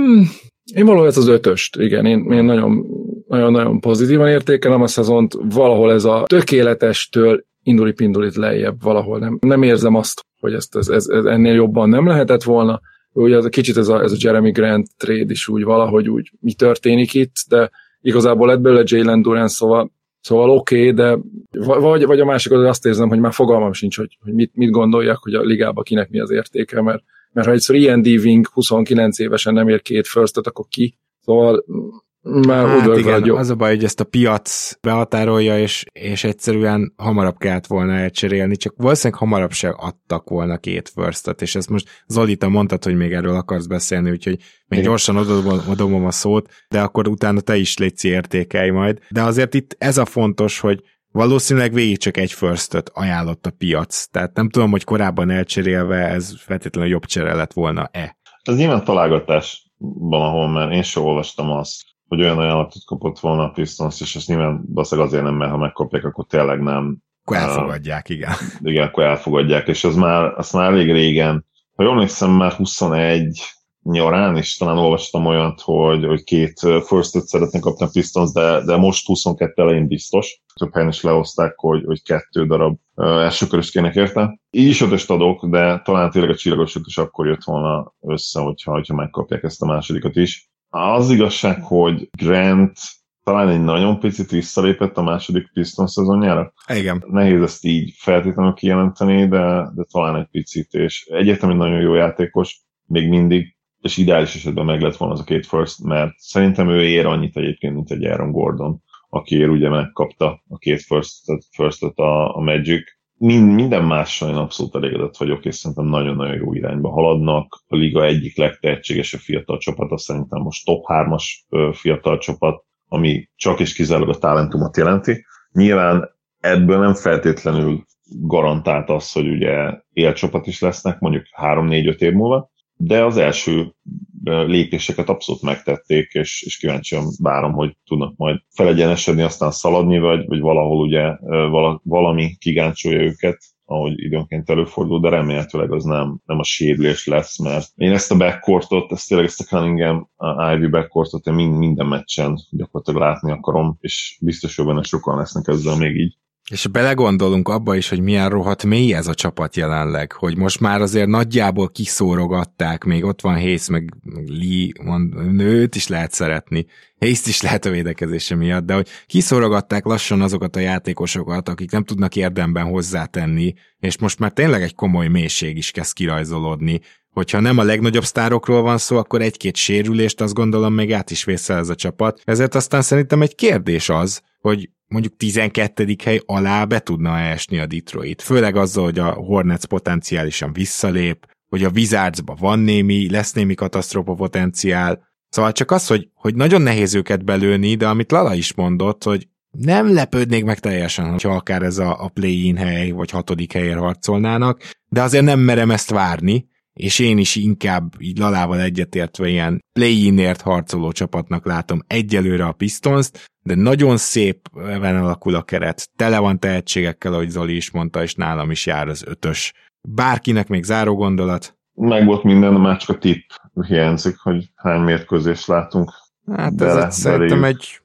Én valahol ez az 5-öst, igen, én nagyon pozitívan értékelem a szezont, valahol ez a tökéletestől induli-pindulit lejjebb, valahol nem érzem azt, hogy ez ennél jobban nem lehetett volna. Ugye kicsit ez a Jeremy Grant trade is úgy valahogy úgy mi történik itt, de igazából lett belőle Jalen Duren, szóval Szóval oké, de vagy a másik oldalon azt érzem, hogy már fogalmam sincs, hogy mit gondoljak, hogy a ligában kinek mi az értéke, mert ha egyszer ilyen diving 29 évesen nem ér 2 firstet, akkor ki? Szóval már igen, az a baj, hogy ezt a piac behatárolja, és egyszerűen hamarabb kellett volna elcserélni, csak valószínűleg hamarabb se adtak volna 2 firstet, és ezt most Zolita mondtad, hogy még erről akarsz beszélni, úgyhogy még gyorsan odobom a szót, de akkor utána te is létszi értékelj majd. De azért itt ez a fontos, hogy valószínűleg végig csak 1 firstet ajánlott a piac, tehát nem tudom, hogy korábban elcserélve ez feltétlenül jobb csere lett volna-e. Ez nyilván találgatásban, ahol már én sem olvastam azt, hogy olyan ajánlatot kapott volna a Pistons, és ezt nyilván azért nem, mert ha megkapják, akkor tényleg nem. Akkor elfogadják, igen. Igen, akkor elfogadják, és azt már elég régen, ha jól emlékszem, már 21 nyarán, és talán olvastam olyat, hogy 2 firstet szeretne kapni a Pistons, de most 22 elején biztos. Több helyen is lehozták, hogy 2 darab elsőkörös kének érte. Így is 5-öst adok, de talán tényleg a csillagos is akkor jött volna össze, hogyha megkapják ezt a másodikat is. Az igazság, hogy Grant talán egy nagyon picit visszalépett a második Pistons szezonjára. Igen. Nehéz ezt így feltétlenül kijelenteni, de talán egy picit, és egyértelműen nagyon jó játékos, még mindig, és ideális esetben meg lett volna az a 2 first, mert szerintem ő ér annyit egyébként, mint egy Aaron Gordon, akiért ugye megkapta a 2 firstet a Magic. Minden mással én abszolút elégedett vagyok, és szerintem nagyon-nagyon jó irányba haladnak. A liga egyik legtehetségesebb fiatal csapat, azt szerintem most top 3-as fiatal csapat, ami csak és kizárólag a talentumot jelenti. Nyilván ebből nem feltétlenül garantált az, hogy ugye élcsapat is lesznek, mondjuk 3-4-5 év múlva, de az első lépéseket abszolút megtették, és kíváncsian várom, hogy tudnak majd felegyenesedni, aztán szaladni, vagy valahol ugye valami kigáncsolja őket, ahogy időnként előfordul, de remélhetőleg az nem a sérülés lesz, mert én ezt a backcourtot, ezt a Cunningham Ivy backcourtot én minden meccsen gyakorlatilag látni akarom, és biztos, hogy benne sokan lesznek ezzel még így. És belegondolunk abba is, hogy milyen rohadt mély ez a csapat jelenleg, hogy most már azért nagyjából kiszórogatták, még ott van Hayes, meg Lee, őt is lehet szeretni, Hayes-t is lehet a védekezése miatt, de hogy kiszórogatták lassan azokat a játékosokat, akik nem tudnak érdemben hozzátenni, és most már tényleg egy komoly mélység is kezd kirajzolódni. Hogyha nem a legnagyobb sztárokról van szó, akkor 1-2 sérülést azt gondolom még át is vészel ez a csapat. Ezért aztán szerintem egy kérdés az, hogy mondjuk 12. hely alá be tudna esni a Detroit. Főleg azzal, hogy a Hornets potenciálisan visszalép, hogy a Wizardsban lesz némi katasztrófa potenciál. Szóval csak az, hogy nagyon nehéz őket belőni, de amit Lala is mondott, hogy nem lepődnék meg teljesen, hogyha akár ez a play-in hely, vagy 6. helyért harcolnának, de azért nem merem ezt várni, és én is inkább így Lalával egyetértve ilyen play-inért harcoló csapatnak látom egyelőre a Pistons-t, de nagyon szépen alakul a keret, tele van tehetségekkel, ahogy Zoli is mondta, és nálam is jár az 5-ös. Bárkinek még záró gondolat? Meg volt minden, már csak a tipp hiányzik, hogy hány mérkőzést látunk. Hát ez szerintem egy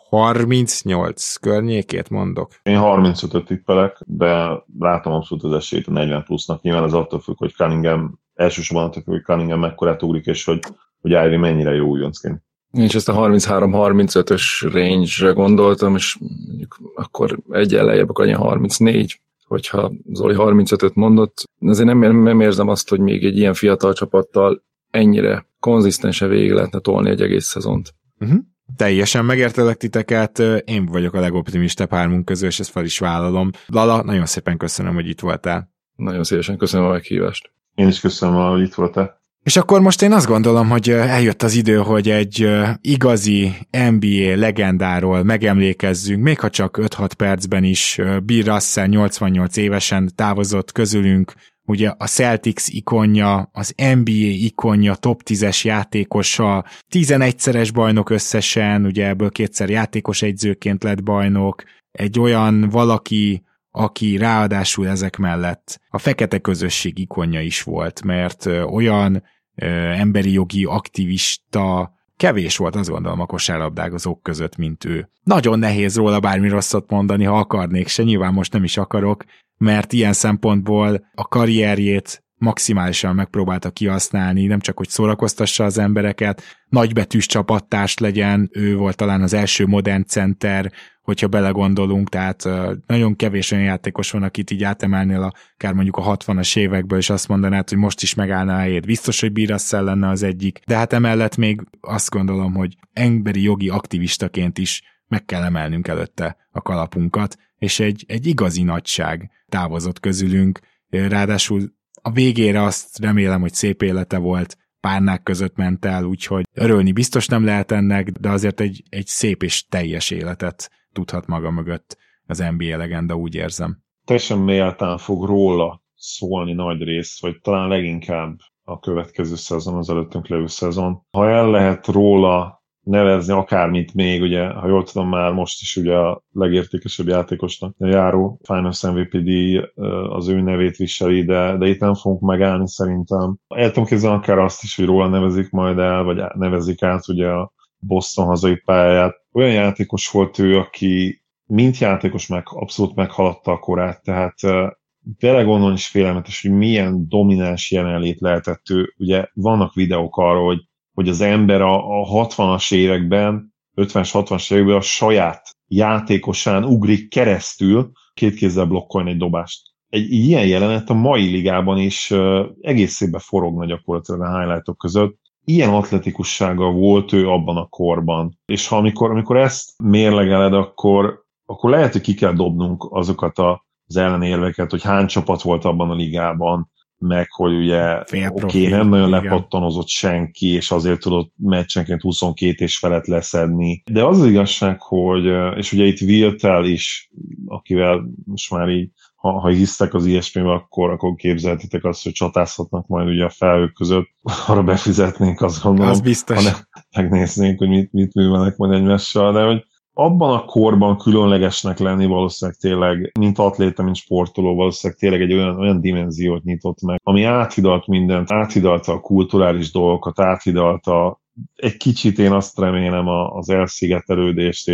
38 környékét mondok. Én 35-öt tippelek, de látom abszolút az esélyt a 40 plusznak. Nyilván az attól függ, hogy Cunningham, elsősorban attól függ, hogy Cunningham mekkorát ugrik, és hogy Ivy mennyire jó újoncként. Én is ezt a 33-35-ös range-re gondoltam, és mondjuk akkor egy lejjebb, akkor legyen 34, hogyha Zoli 35-öt mondott. Azért nem érzem azt, hogy még egy ilyen fiatal csapattal ennyire konzisztensen végig lehetne tolni egy egész szezont. Teljesen megértelek titeket, én vagyok a legoptimistább hármunk közül, és ezt fel is vállalom. Lala, nagyon szépen köszönöm, hogy itt voltál. Nagyon szívesen köszönöm a meghívást. Én is köszönöm, hogy itt voltál. És akkor most én azt gondolom, hogy eljött az idő, hogy egy igazi NBA legendáról megemlékezzünk, még ha csak 5-6 percben is. Bill Russell 88 évesen távozott közülünk, ugye a Celtics ikonja, az NBA ikonja, top 10-es játékosa, 11-szeres bajnok összesen, ugye ebből 2-szer játékos egyzőként lett bajnok, egy olyan valaki, aki ráadásul ezek mellett a fekete közösség ikonja is volt, mert olyan emberi jogi aktivista kevés volt, azt gondolom, a kosárlabdázók között, mint ő. Nagyon nehéz róla bármi rosszat mondani, ha akarnék se, nyilván most nem is akarok, mert ilyen szempontból a karrierjét maximálisan megpróbálta kihasználni, nem csak hogy szórakoztassa az embereket, nagybetűs csapattárs legyen, ő volt talán az első modern center, hogyha belegondolunk, tehát nagyon kevés olyan játékos van, akit így átemelnél akár mondjuk a 60-as évekből, és azt mondanád, hogy most is megállna a helyét. Biztos, hogy Bill Russell lenne az egyik, de hát emellett még azt gondolom, hogy emberi jogi aktivistaként is meg kell emelnünk előtte a kalapunkat, és egy igazi nagyság távozott közülünk, ráadásul a végére azt remélem, hogy szép élete volt, párnák között ment el, úgyhogy örülni biztos nem lehet ennek, de azért egy szép és teljes életet tudhat maga mögött az NBA legenda, úgy érzem. Teljesen méltán fog róla szólni nagy rész, vagy talán leginkább a következő szezon, az előttünk levő szezon. Ha el lehet róla nevezni akármit még, ugye, ha jól tudom, már most is ugye a legértékesebb játékosnak járó Finals MVP díj az ő nevét viseli, de itt nem fogunk megállni szerintem. El tudom képzelni akár azt is, hogy róla nevezik majd el, vagy nevezik át ugye a Boston hazai pályáját. Olyan játékos volt ő, aki mint játékos abszolút meghaladta a korát, tehát belegondolni is félelmetes, hogy milyen domináns jelenlét lehetett ő. Ugye vannak videók arról, hogy az ember a 60-as években, 50-es, 60-as években a saját játékosán ugrik keresztül, két kézzel blokkolni egy dobást. Egy ilyen jelenet a mai ligában is egész évben forogna gyakorlatilag a highlightok között. Ilyen atletikussággal volt ő abban a korban. És amikor ezt mérlegeled, akkor lehet, hogy ki kell dobnunk azokat az ellenérveket, hogy hány csapat volt abban a ligában, meg hogy ugye nem nagyon lepattanozott senki, és azért tudott meccsenként 22 és felett leszedni. De az igazság, hogy, és ugye itt Wiltel is, akivel most már így, ha hisztek az ESPN-vel, akkor képzelhetitek azt, hogy csatázhatnak majd ugye a felhők között, arra befizetnénk, azt gondolom. Az biztos. Ha megnéznénk, hogy mit művelnek majd egymással, de hogy abban a korban különlegesnek lenni valószínűleg tényleg, mint atléta, mint sportoló, valószínűleg tényleg egy olyan dimenziót nyitott meg, ami áthidalt mindent, áthidalta a kulturális dolgokat, áthidalta egy kicsit, én azt remélem, az elszigetelődést,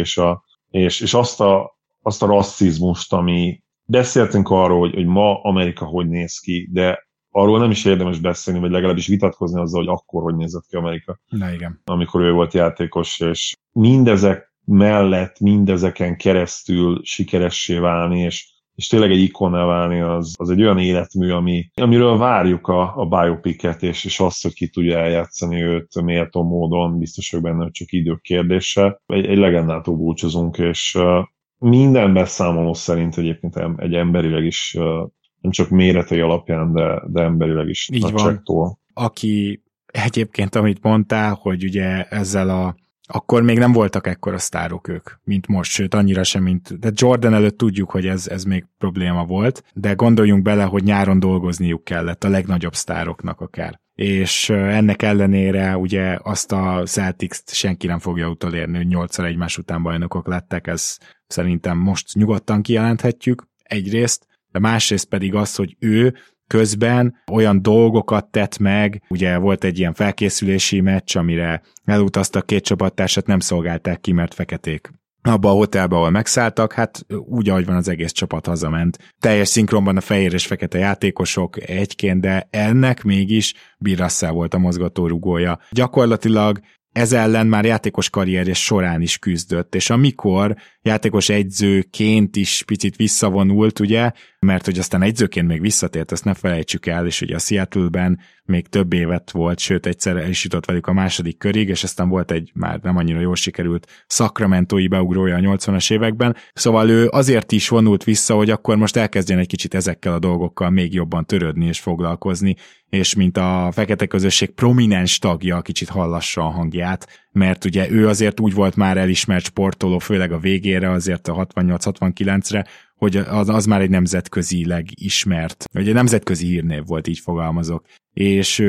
és azt a rasszizmust, ami beszéltünk arról, hogy ma Amerika hogy néz ki, de arról nem is érdemes beszélni, vagy legalábbis vitatkozni azzal, hogy akkor hogy nézett ki Amerika. Na igen. Amikor ő volt játékos, és mindezek mellett, mindezeken keresztül sikeressé válni, és tényleg egy ikonná válni, az egy olyan életmű, amiről várjuk a biopic-et, és azt, hogy ki tudja eljátszani őt méltó módon, biztos vagyok benne, hogy csak idő kérdése. Egy legendától búcsúzunk, és minden beszámoló szerint egyébként egy emberileg is, nem csak méretei alapján, de emberileg is nagyságtól. Aki egyébként, amit mondtál, hogy ugye ezzel akkor még nem voltak ekkora sztárok ők, mint most, sőt annyira sem, de Jordan előtt tudjuk, hogy ez még probléma volt, de gondoljunk bele, hogy nyáron dolgozniuk kellett a legnagyobb sztároknak akár. És ennek ellenére ugye azt a Celtics-t senki nem fogja utolérni, hogy 8-szor egymás után bajnokok lettek, ez szerintem most nyugodtan kijelenthetjük egyrészt, de másrészt pedig az, hogy ő közben olyan dolgokat tett meg, ugye volt egy ilyen felkészülési meccs, amire elutaztak két csapattársat, nem szolgálták ki, mert feketék. Abba a hotelbe, ahol megszálltak, hát úgy, ahogy van, az egész csapat hazament. Teljes szinkronban a fehér és fekete játékosok egyként, de ennek mégis Bill Russell volt a mozgatórugója. Gyakorlatilag ez ellen már játékos karrierje során is küzdött, és amikor játékos edzőként is picit visszavonult, ugye, mert hogy aztán edzőként még visszatért, ezt ne felejtsük el, és ugye a Seattle-ben még több évet volt, sőt egyszer el is jutott velük a második körig, és aztán volt egy már nem annyira jól sikerült Sacramento-i beugrója a 80-as években, szóval ő azért is vonult vissza, hogy akkor most elkezdjen egy kicsit ezekkel a dolgokkal még jobban törődni és foglalkozni, és mint a fekete közösség prominens tagja kicsit hallassa a hangját, mert ugye ő azért úgy volt már elismert sportoló, főleg a végére, azért a 68-69-re, hogy az már egy nemzetközileg ismert, vagy egy nemzetközi hírnév volt, így fogalmazok. És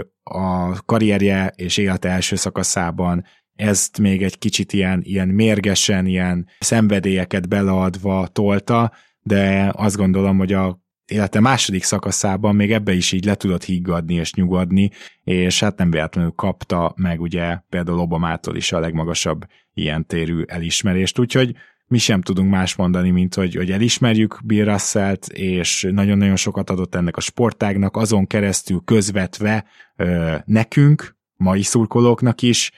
a karrierje és élete első szakaszában ezt még egy kicsit ilyen mérgesen, ilyen szenvedélyeket beleadva tolta, de azt gondolom, hogy a élete második szakaszában még ebbe is így le tudott higgadni és nyugodni, és hát nem véletlenül kapta meg ugye például Obamától is a legmagasabb ilyen térű elismerést, úgyhogy mi sem tudunk más mondani, mint hogy elismerjük Bill Russellt, és nagyon-nagyon sokat adott ennek a sportágnak, azon keresztül közvetve nekünk, mai szurkolóknak is,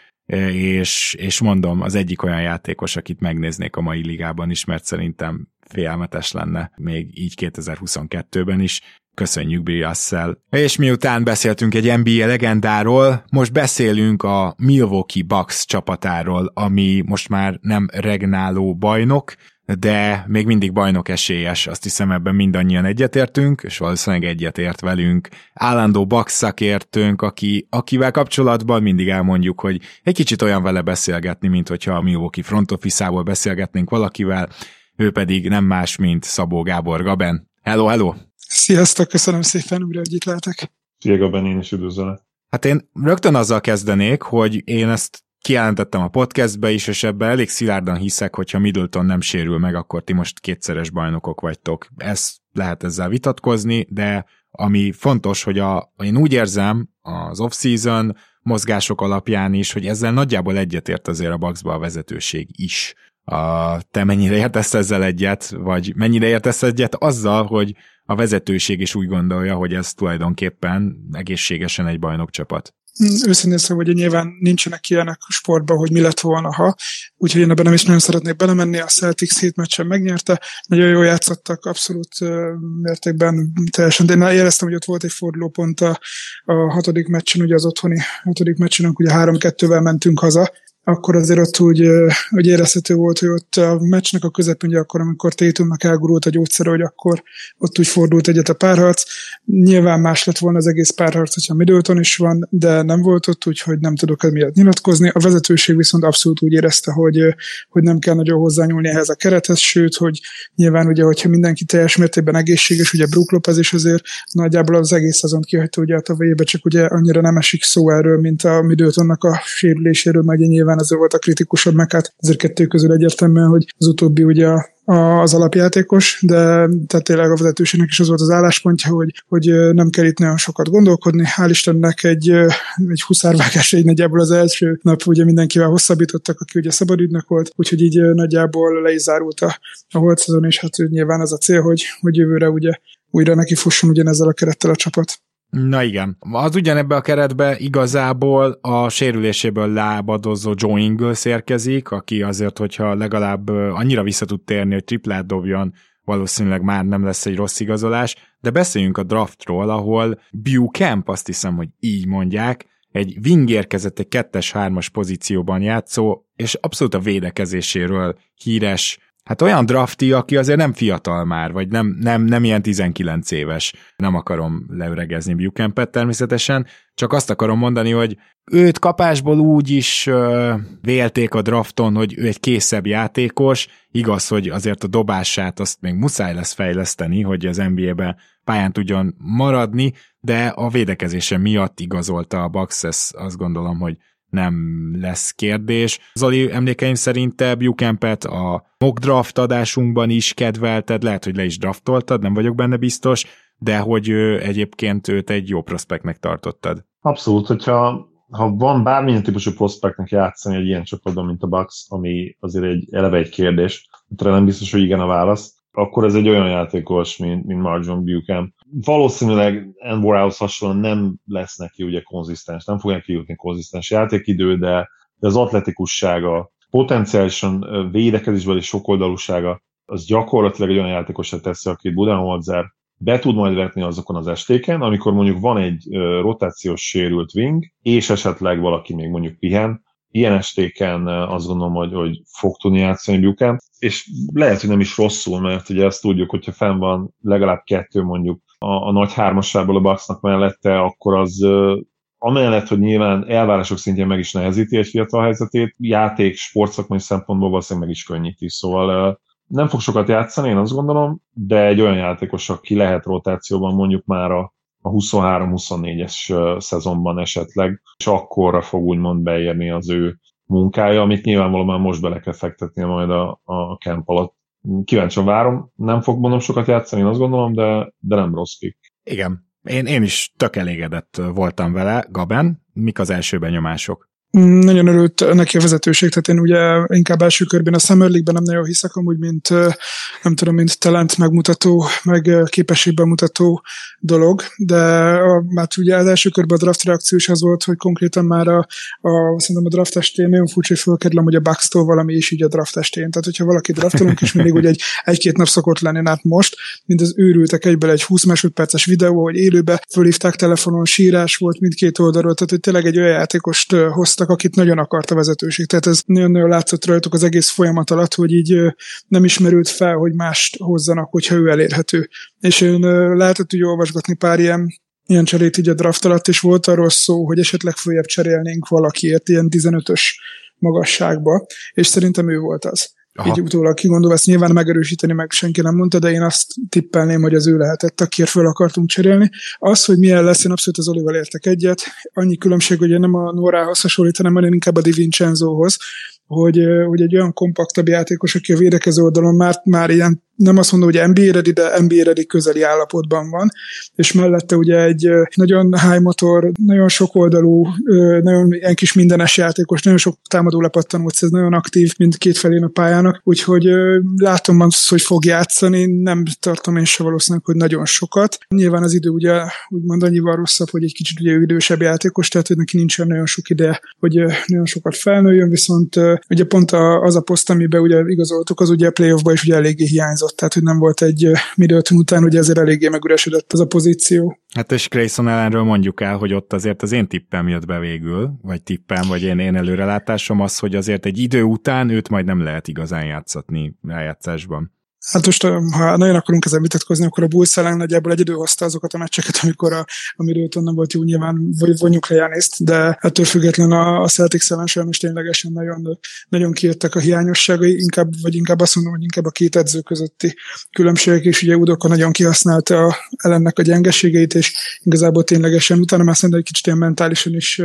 és mondom, az egyik olyan játékos, akit megnéznék a mai ligában is, mert szerintem félelmetes lenne még így 2022-ben is. Köszönjük Bill Russell. És miután beszéltünk egy NBA legendáról, most beszélünk a Milwaukee Bucks csapatáról, ami most már nem regnáló bajnok, de még mindig bajnok esélyes, azt hiszem ebben mindannyian egyetértünk, és valószínűleg egyetért velünk állandó Bucks szakértőnk, akivel kapcsolatban mindig elmondjuk, hogy egy kicsit olyan vele beszélgetni, mint hogyha a Milwaukee front office-ából beszélgetnénk valakivel, ő pedig nem más, mint Szabó Gábor. Gaben. Hello! Sziasztok, köszönöm szépen újra, hogy itt lehetek. Szia Gaben, én is üdvözlök. Hát én rögtön azzal kezdenék, hogy én ezt kijelentettem a podcastbe is, és ebben elég szilárdan hiszek, hogyha Middleton nem sérül meg, akkor ti most kétszeres bajnokok vagytok. Lehet ezzel vitatkozni, de ami fontos, hogy én úgy érzem az off-season mozgások alapján is, hogy ezzel nagyjából egyetért azért a Bucksba a vezetőség is. Te mennyire értesz ezzel egyet, vagy mennyire értesz egyet azzal, hogy a vezetőség is úgy gondolja, hogy ez tulajdonképpen egészségesen egy bajnokcsapat? Őszintén szóval, hogy nyilván nincsenek ilyenek a sportban, hogy mi lett volna, ha. Úgyhogy én ebben nem is nagyon szeretnék belemenni. A Celtics 7 meccsen megnyerte. Nagyon jól játszottak, abszolút mértékben teljesen. De én éreztem, hogy ott volt egy fordulópont a 6. meccsen, ugye az otthoni 6. meccsen, ugye 3-2-vel mentünk haza. Akkor azért ott úgy érezhető volt, hogy ott a meccsnek a közepén, ugye akkor, amikor Tatumnak elgurult a gyógyszere, hogy akkor ott úgy fordult egyet a párharc. Nyilván más lett volna az egész párharc, hogyha Middleton is van, de nem volt ott, úgyhogy nem tudok miatt nyilatkozni. A vezetőség viszont abszolút úgy érezte, hogy nem kell nagyon hozzányúlni ehhez a kerethez, sőt, hogy nyilván ugye, hogyha mindenki teljes mértékben egészséges, ugye Brook Lopez is azért nagyjából az egész szezont kihagyta ugye a tavalyébe, csak ugye annyira nem esik szó erről, mint a Middletonnak a sérüléséről, meg nyilván ez volt a kritikusabb, meg hát azért kettő közül egyértelműen, hogy az utóbbi ugye az alapjátékos, de tehát tényleg a vezetőségnek is az volt az álláspontja, hogy nem kell itt nagyon sokat gondolkodni. Hál' Istennek egy huszárvágás nagyjából az első nap ugye mindenkivel hosszabbítottak, aki ugye szabadügynök volt, úgyhogy így nagyjából le is zárult a holt szezon, és hát nyilván az a cél, hogy jövőre ugye újra neki fusson ugyanezzel a kerettel a csapat. Na igen, az ugyanebbe a keretbe igazából a sérüléséből lábadozó Joe Ingles érkezik, aki azért, hogyha legalább annyira vissza tud térni, hogy triplát dobjon, valószínűleg már nem lesz egy rossz igazolás, de beszéljünk a draftról, ahol Buchamp, azt hiszem, hogy így mondják, egy wing érkezett egy 2-3-as pozícióban játszó, és abszolút a védekezéséről híres, hát olyan drafti, aki azért nem fiatal már, vagy nem ilyen 19 éves. Nem akarom leüregezni Buchampet természetesen, csak azt akarom mondani, hogy őt kapásból úgy is vélték a drafton, hogy ő egy készebb játékos, igaz, hogy azért a dobását azt még muszáj lesz fejleszteni, hogy az NBA-ben pályán tudjon maradni, de a védekezése miatt igazolta a Bucks, ezt azt gondolom, hogy nem lesz kérdés. Zoli, emlékeim szerint te Buchampet a mock draft adásunkban is kedvelted, lehet, hogy le is draftoltad, nem vagyok benne biztos, de hogy egyébként őt egy jó prospektnek tartottad. Abszolút, hogyha van bármilyen típusú prospektnek játszani egy ilyen csapatban, mint a Bucks, ami azért eleve egy kérdés, de nem biztos, hogy igen a válasz, akkor ez egy olyan játékos, mint Marjon Buchamp. Valószínűleg Andrew House hasonlóan nem lesz neki ugye konzisztens, nem fog neki jutni konzisztens játékidő, de az atletikussága, potenciálisan védekezésbeli sokoldalúsága, az gyakorlatilag egy olyan játékosra teszi, akit Budenholzer be tud majd vetni azokon az estéken, amikor mondjuk van egy rotációs sérült wing, és esetleg valaki még mondjuk pihen, ilyen estéken azt gondolom, hogy fog tudni játszani Buchamp, és lehet, hogy nem is rosszul, mert ugye ezt tudjuk, hogyha fenn van legalább 2 mondjuk a nagy hármassából a Bucksnak mellette, akkor az amellett, hogy nyilván elvárások szintjén meg is nehezíti egy fiatal helyzetét, játék, sportszakmai szempontból valószínűleg meg is könnyíti, szóval nem fog sokat játszani, én azt gondolom, de egy olyan játékos, aki lehet rotációban mondjuk már a 23-24-es szezonban esetleg, és akkorra fog úgymond beérni az ő munkája, amit nyilvánvalóan már most bele kell fektetnie majd a camp alatt. Kíváncsian várom, nem fog mondom sokat játszani, én azt gondolom, de nem rossz pick. Igen, én is tök elégedett voltam vele, Gaben. Mik az első benyomások? Nagyon örült neki a vezetőség, tehát én ugye inkább első körben a Summer League-ben nem nagyon hiszek amúgy, mint talent megmutató, meg képességben mutató dolog, de hát ugye az első körben a draft reakció is az volt, hogy konkrétan már szerintem a draft estén nagyon furcsa, hogy fölkerülem, hogy a Bucks-tól valami is így a draft estén. Tehát, hogyha valaki draftolunk, és mindig ugye egy-két nap szokott lenni, hát most, mint az őrültek egyből egy 20 másodperces videó, hogy élőbe fölhívták telefonon, sírás volt mindkét oldalról, tehát hogy tényleg egy olyan játékost hoztak, akit nagyon akart a vezetőség. Tehát ez nagyon-nagyon látszott rajtuk az egész folyamat alatt, hogy így nem ismerült fel, hogy mást hozzanak, hogyha ő elérhető. És én lehetett ugye olvasgatni pár ilyen cserét így a draft alatt, és volt arról szó, hogy esetleg följebb cserélnénk valakiért ilyen 15-ös magasságba, és szerintem ő volt az. Aha. Így utólag kigondolva, ezt nyilván megerősíteni meg senki nem mondta, de én azt tippelném, hogy az ő lehetett, akiért föl akartunk cserélni. Az, hogy milyen lesz, én abszolút az Olival értek egyet. Annyi különbség, hogy én nem a Norához hasonlítanám, hanem inkább a Di Vincenzohoz, hogy egy olyan kompaktabb játékos, aki a védekező oldalon már ilyen, nem azt mondom, hogy NBA ready, de NBA ready közeli állapotban van, és mellette ugye egy nagyon high motor, nagyon sok oldalú, nagyon ilyen kis mindenes játékos, nagyon sok támadó lepattanót, ez nagyon aktív mindkét felén a pályának, úgyhogy látom azt, hogy fog játszani, nem tartom én se valószínűleg, hogy nagyon sokat. Nyilván az idő ugye úgymond annyival rosszabb, hogy egy kicsit ugye idősebb játékos, tehát hogy neki nincsen nagyon sok ideje, hogy nagyon sokat felnőjön, viszont ugye pont az a poszt, amiben ugye igazoltuk, az ugye a playoffban is ugye eléggé hiányzott, tehát hogy nem volt egy Middleton után, ugye ezért eléggé megüresedett az a pozíció. Hát és Grayson Allenről mondjuk el, hogy ott azért az én tippem jött be végül, vagy én előrelátásom az, hogy azért egy idő után őt majd nem lehet igazán játszatni rájátszásban. Hát most, ha nagyon akarunk ezen vitatkozni, akkor a Bulls ellen nagyjából egyedül hozta azokat a meccseket, amikor a Middleton nem volt jó, nyilván vonjuk le Gianniszt, de ettől függetlenül a Celtics ellen sem is ténylegesen nagyon, nagyon kijöttek a hiányosságai, inkább azt mondom, hogy inkább a két edző közötti különbségek, és ugye Udoka nagyon kihasználta Ellennek a gyengeségeit, és igazából ténylegesen utána már szerintem egy kicsit ilyen mentálisan is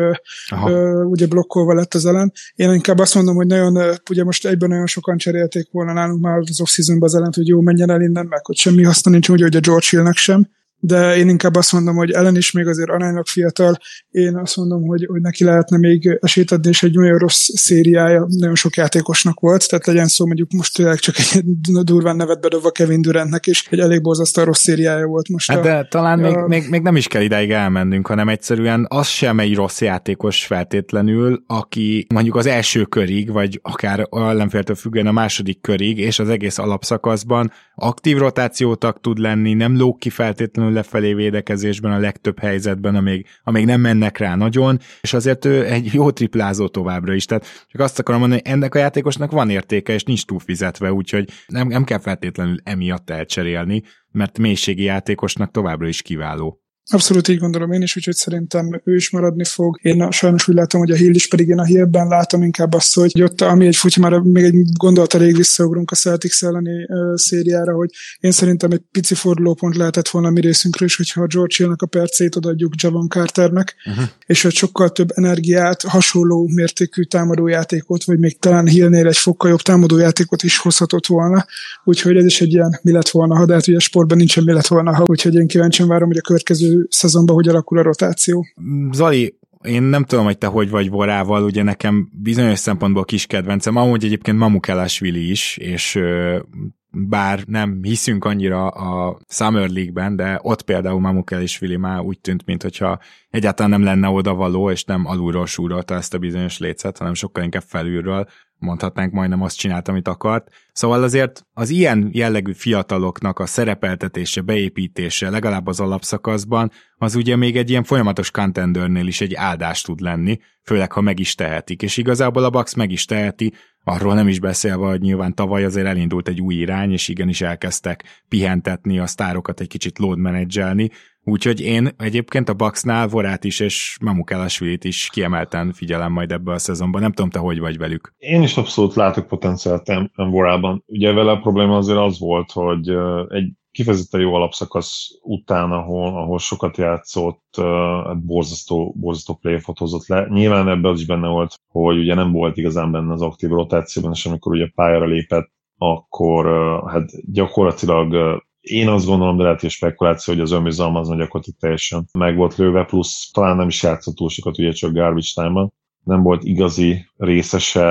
ugye blokkolva lett az Ellen. Én inkább azt mondom, hogy nagyon, ugye most egyben nagyon sokan cserélték volna nálunk már az off-seasonban az Ellen, hogy jó, menjen el innen, meg hogy semmi haszna nincs, úgy, hogy a George Hillnek sem, de én inkább azt mondom, hogy Allen is még azért aránylag fiatal, én azt mondom, hogy neki lehetne még esélyt adni, és egy nagyon rossz szériája nagyon sok játékosnak volt, tehát legyen szó mondjuk most tényleg csak egy durván nevet bedobva Kevin Durantnek is, egy elég borzasztóan rossz szériája volt most. Hát de talán még nem is kell idáig elmennünk, hanem egyszerűen az sem egy rossz játékos feltétlenül, aki mondjuk az első körig, vagy akár ellenféltől függően a második körig, és az egész alapszakaszban aktív rotációtag tud lenni, nem lóg ki feltétlenül lefelé védekezésben a legtöbb helyzetben, amíg nem mennek rá nagyon, és azért ő egy jó triplázó továbbra is, tehát csak azt akarom mondani, hogy ennek a játékosnak van értéke, és nincs túl fizetve, úgyhogy nem kell feltétlenül emiatt elcserélni, mert mélységi játékosnak továbbra is kiváló. Abszolút így gondolom én is, úgyhogy szerintem ő is maradni fog. Én sajnos úgy látom, hogy a Hill is, pedig én a Hillben látom inkább azt, hogy ott, ami egy futja, már még egy gondolat elég visszaugrunk a Celtics elleni szériára, hogy én szerintem egy pici fordulópont lehetett volna a mi részünkről is, hogyha a George Hillnek a percét odaadjuk Javon Carternek, és hogy sokkal több energiát, hasonló mértékű támadójátékot, vagy még talán Hillnél egy fokkal jobb támadójátékot is hozhatott volna, úgyhogy ez is egy ilyen mi lett volna, ha, de hát ugye a sportban nincsen mi lett volna, ha, úgyhogy én kíváncsian várom, hogy a következő szezonban hogy alakul a rotáció. Zoli, én nem tudom, hogy te hogy vagy Vorával, ugye nekem bizonyos szempontból kis kedvencem, amúgy egyébként Mamukelashvili is, és bár nem hiszünk annyira a Summer League-ben, de ott például Mamukelashvili már úgy tűnt, mintha egyáltalán nem lenne odavaló, és nem alulról súrolta ezt a bizonyos lécet, hanem sokkal inkább felülről, mondhatnánk, majdnem azt csinált, amit akart. Szóval azért az ilyen jellegű fiataloknak a szerepeltetése, beépítése legalább az alapszakaszban, az ugye még egy ilyen folyamatos contendernél is egy áldás tud lenni, főleg ha meg is tehetik, és igazából a Bucks meg is teheti, arról nem is beszélve, hogy nyilván tavaly azért elindult egy új irány, és igenis elkezdtek pihentetni a sztárokat, egy kicsit load menedzselni, úgyhogy én egyébként a Bucksnál Vorát is és Mamukelashvilit is kiemelten figyelem majd ebbe a szezonban. Nem tudom, te hogy vagy velük. Én is abszolút látok potenciált Vorában. Ugye vele a probléma azért az volt, hogy egy kifejezetten jó alapszakasz után, ahol sokat játszott, borzasztó playoffot hozott le. Nyilván ebben az is benne volt, hogy ugye nem volt igazán benne az aktív rotációban, és amikor ugye pályára lépett, akkor hát gyakorlatilag én azt gondolom, de lehet, hogy spekuláció, hogy az önbizalma az gyakorlatilag teljesen meg volt lőve, plusz talán nem is játszott túl sokat, ugye csak garbage time-ban. nem volt igazi részese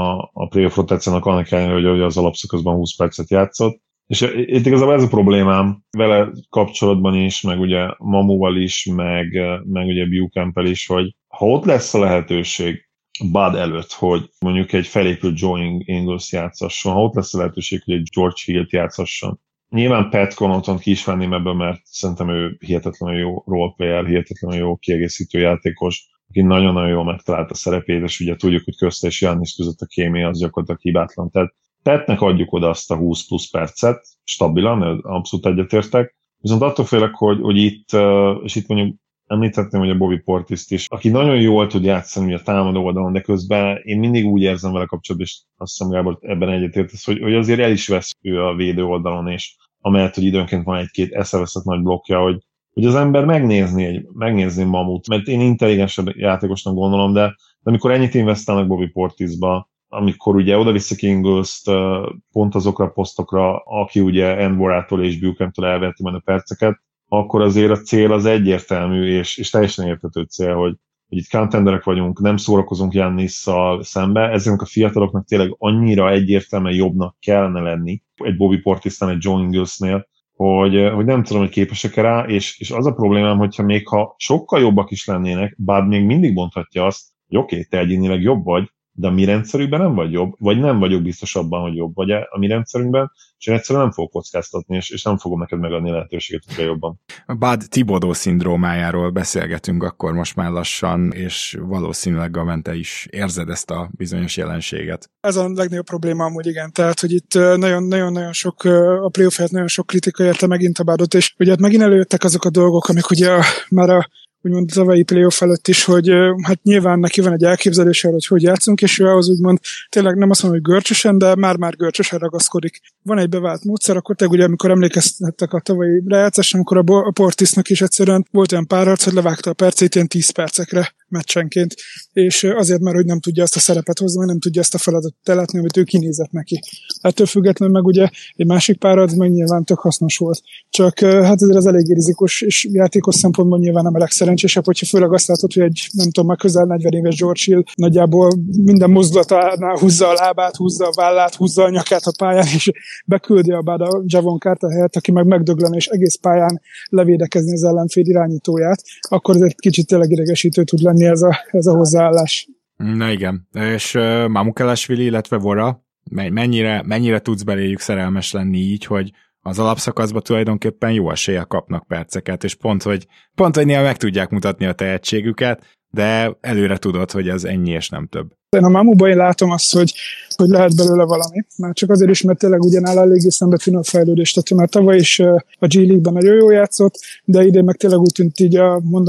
a playoff rotációnak, annak ellenére, hogy az alapszakaszban 20 percet játszott. És itt igazából ez a problémám vele kapcsolatban is, meg ugye Mamuval is, meg ugye Buchamp-el is, hogy ha ott lesz a lehetőség Bud előtt, hogy mondjuk egy felépült Joe Ingles játszasson, ha ott lesz a lehetőség, hogy egy George Hill játszasson. Nyilván Pat Connaughton ki is venném ebből, mert szerintem ő hihetetlenül jó roleplayer, hihetetlenül jó kiegészítő játékos, aki nagyon-nagyon jól megtalálta a szerepét, és ugye tudjuk, hogy közte és Giannis között a kémia az gyakorlatilag hibátlan. Tehát Patnek adjuk oda azt a 20 plusz percet, stabilan, abszolút egyetértek. Viszont attól félek, hogy itt, és itt mondjuk említettem, hogy a Bobby Portist is, aki nagyon jól tud játszani a támadó oldalon, de közben én mindig úgy érzem vele kapcsolatban, és azt hiszem Gábor ebben egyetértesz, hogy azért el is vesz ő a védő oldalon, és amellett, hogy időnként van egy-két eszeveszett nagy blokkja, hogy az ember megnézni Mamut, mert én intelligensebb játékosnak gondolom, de amikor ennyit investálnak Bobby Portisba, amikor ugye oda-vissza Ingles-t pont azokra a posztokra, aki ugye Enborától és Buchamptól elveheti majd a perceket, akkor azért a cél az egyértelmű, és teljesen értető cél, hogy itt contenderek vagyunk, nem szórakozunk Giannissal szembe, ezeknek a fiataloknak tényleg annyira egyértelműen jobbnak kellene lenni egy Bobby Portisnál, egy Joe Inglesnél, hogy nem tudom, hogy képesek-e rá, és az a problémám, hogyha még ha sokkal jobbak is lennének, Bud még mindig mondhatja azt, hogy oké, te egyénileg jobb vagy, de a mi rendszerünkben nem vagy jobb, vagy nem vagyok biztos abban, hogy jobb vagy a mi rendszerünkben, és én egyszerűen nem fogok kockáztatni, és nem fogom neked megadni lehetőséget, hogy jobban. A Bud Thibodeau szindrómájáról beszélgetünk akkor most már lassan, és valószínűleg Gavente is érzed ezt a bizonyos jelenséget. Ez a legnagyobb probléma amúgy, igen. Tehát, hogy itt nagyon-nagyon sok, a playoff helyett nagyon sok kritika érte megint a Budot, és ugye hát megint előjöttek azok a dolgok, amik ugye már a úgymond tavalyi playoff előtt is, hogy hát nyilván neki van egy elképzelése, hogy játszunk, és ő ahhoz úgymond tényleg nem azt mondom, hogy görcsösen, de már görcsösen ragaszkodik. Van egy bevált módszer, akkor te ugye, amikor emlékeztettek a tavalyi rájátszásra, amikor a Portisnak is egyszerűen volt olyan pár arc, hogy levágta a percét ilyen 10 percekre meccsenként, és azért már, hogy nem tudja azt a szerepet hozni, nem tudja azt a feladatot ellátni, amit ő kinézett neki. Ettől függetlenül meg ugye egy másik pár arc meg nyilván tök hasznos volt. Csak hát ez eléggé rizikos, és játékos szempontból nyilván nem a legszerencsésebb, hogyha főleg azt látod, hogy egy nem tudom, már közel 40 éves George Hill nagyjából minden mozdulatánál húzza a lábát, húzza a vállát, húzza a nyakát a pályán, és beküldi a Javon Carter helyett, aki meg megdöglene, és egész pályán levédekezni az ellenfél irányítóját, akkor ez egy kicsit tényleg idegesítő tud lenni ez a hozzáállás. Na igen, és Mamukelashvili, illetve Vora, mennyire tudsz beléjük szerelmes lenni így, hogy az alapszakaszban tulajdonképpen jó eséllyel kapnak perceket, és pont, hogy néha meg tudják mutatni a tehetségüket, de előre tudod, hogy ez ennyi és nem több. Én a Mamuban én látom azt, hogy lehet belőle valami. Már csak azért is, mert tényleg ugyanáll eléggé szembe finom fejlődést. Tehát már tavaly is a G-League-ben nagyon jó játszott, de idén meg tényleg úgy tűnt így,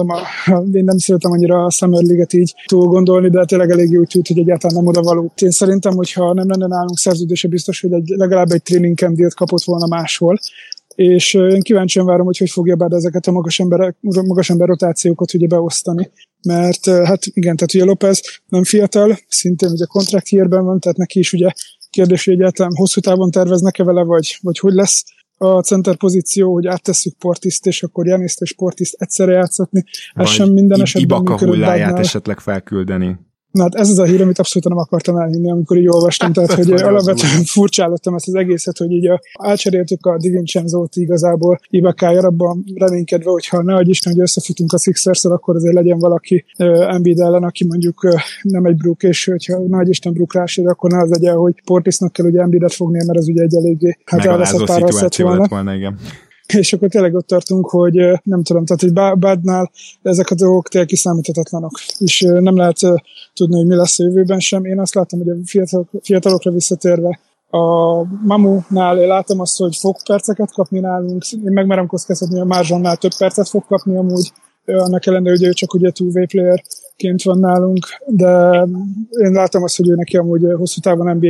én nem szeretem annyira a Summer League-et így túl gondolni, de tényleg eléggé úgy tűnt, hogy egyáltalán nem oda való. Én szerintem, hogyha nem lenne nálunk szerződése, biztos, hogy legalább egy training camp dealt kapott volna máshol. És én kíváncsian várom, hogy fogja bár ezeket a magas ember rotációkat ugye beosztani. Mert hát igen, tehát ugye Lopez nem fiatal, szintén ugye contract yearben van, tehát neki is ugye kérdés, hogy egyáltalán hosszú távon terveznek-e vele, vagy hogy lesz a center pozíció, hogy áttesszük Portist, és akkor Gianniszt és Portist egyszerre játszatni. Ez sem minden esetben Ibaka hulláját esetleg felküldeni. Na hát ez az a hír, amit abszolút nem akartam elhinni, amikor így olvastam, tehát hogy alapvetően furcsálottam ezt az egészet, hogy így átcseréltük a DiVincenzo-t igazából Ibakájára, abban reménykedve, hogyha ne adj Isten, hogy összefutunk a Sixers-szel, akkor azért legyen valaki Embiid ellen, aki mondjuk nem egy Brook, és hogyha ne adj Isten Brook rásér, akkor ne az legyen, hogy Portisnak kell ugye Embiidet fognia, mert az ugye egy eléggé elveszett szituáció lett volna, igen. És akkor tényleg ott tartunk, hogy nem tudom, tehát hogy Budnál ezek a dolgok tényleg kiszámíthatatlanok, és nem lehet tudni, hogy mi lesz a jövőben sem. Én azt látom, hogy a fiatalokra visszatérve a Mamunál én látom azt, hogy fog perceket kapni nálunk, én megmerem kockáztatni, a Marzsonnál több percet fog kapni amúgy, annak ellenére, hogy ő csak ugye two-way playerként van nálunk, de én látom azt, hogy ő neki amúgy hosszú távon NBA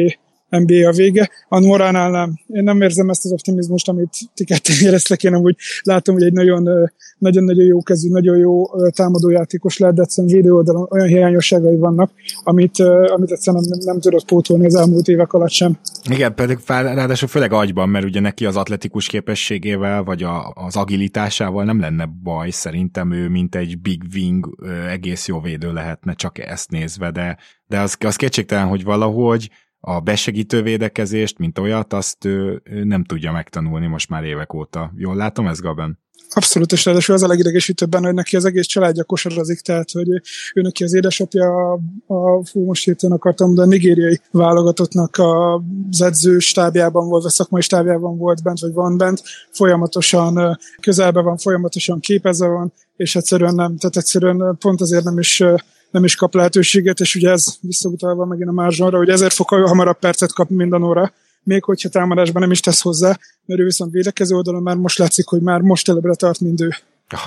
NBA a vége. A Moránál nem. Én nem érzem ezt az optimizmust, amit ti ketten éreztek. Én amúgy látom, hogy egy nagyon-nagyon jó kezű, nagyon jó támadójátékos lehet, de egyszerűen védőoldalon olyan hiányosságai vannak, amit egyszerűen nem tudott pótolni az elmúlt évek alatt sem. Igen, pedig ráadásul főleg agyban, mert ugye neki az atletikus képességével, vagy az agilitásával nem lenne baj, szerintem ő mint egy big wing egész jó védő lehetne, csak ezt nézve, de az kétségtelen, hogy valahogy a besegítő védekezést, mint olyat, azt ő nem tudja megtanulni most már évek óta. Jól látom ezt, Gaben? Abszolút, és ráadásul az a legidegesítőbb benne, hogy neki az egész családja kosarazik, tehát hogy ő neki az édesapja most hirtelen akartam, de a nigériai válogatottnak az edző stábjában volt, vagy szakmai stábjában volt bent, vagy van bent, folyamatosan közelben van, folyamatosan képezve van, és egyszerűen nem, tehát egyszerűen pont azért nem is kap lehetőséget, és ugye ez visszautalva megint a márzsonra, hogy 1000 fokkal hamarabb percet kap minden óra, még hogyha támadásban nem is tesz hozzá, mert ő viszont védekező oldalon már most látszik, hogy már most előbbre tart, mint ő.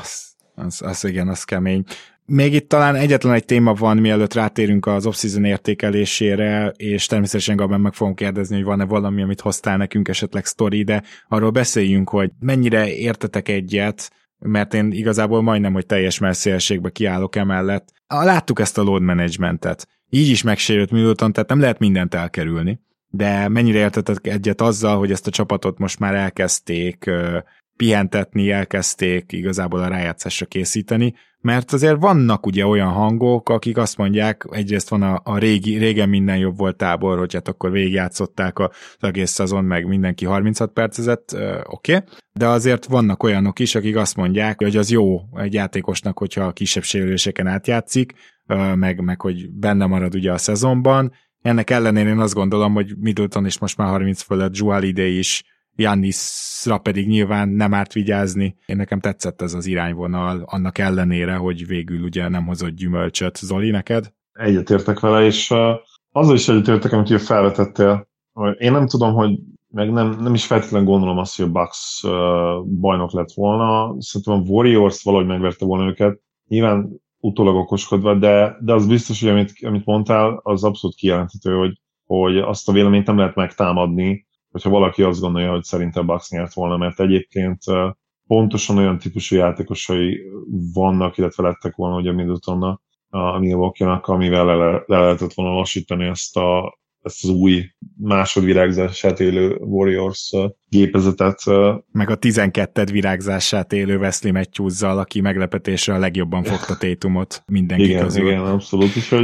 Az igen, az kemény. Még itt talán egyetlen egy téma van, mielőtt rátérünk az off-season értékelésére, és természetesen Gaben meg fogom kérdezni, hogy van-e valami, amit hoztál nekünk, esetleg sztori, de arról beszéljünk, hogy mennyire értetek egyet, mert én igazából majdnem, hogy teljes messzélségbe kiállok emellett. Láttuk ezt a load managementet. Így is megsérült Middleton, tehát nem lehet mindent elkerülni. De mennyire értetek egyet azzal, hogy ezt a csapatot most már elkezdték pihentetni, elkezdték igazából a rájátszásra készíteni, mert azért vannak ugye olyan hangok, akik azt mondják, egyrészt van a régen minden jobb volt tábor, hogy hát akkor végigjátszották az egész szezon, meg mindenki 36 percezett, oké. De azért vannak olyanok is, akik azt mondják, hogy az jó egy játékosnak, hogyha a kisebb sérüléseken átjátszik, meg hogy benne marad ugye a szezonban. Ennek ellenére én azt gondolom, hogy Middleton is most már 30 fölött, Jrue Holiday is, Giannisra pedig nyilván nem árt vigyázni. Én nekem tetszett ez az irányvonal, annak ellenére, hogy végül ugye nem hozott gyümölcsöt. Zoli, neked? Egyetértek vele, és azzal is egyetértek, amit ugye felvetettél. Én nem tudom, hogy meg nem is feltétlenül gondolom azt, hogy a Bucks bajnok lett volna. Szerintem a Warriors valahogy megverte volna őket. Nyilván utólag okoskodva, de az biztos, hogy amit mondtál, az abszolút kijelenthető, hogy azt a véleményt nem lehet megtámadni, hogyha valaki azt gondolja, hogy szerintem Bucks nyert volna, mert egyébként pontosan olyan típusú játékosai vannak, illetve lettek volna ugye Middletonnak, a Milwaukee-nak, amivel le lehetett volna lassítani ezt az új másodvirágzását élő Warriors gépezetet. Meg a 12. virágzását élő Wesley Matthews-zal, aki meglepetésre a legjobban fogta Tatumot mindenki közül. Igen, abszolút. Úgyhogy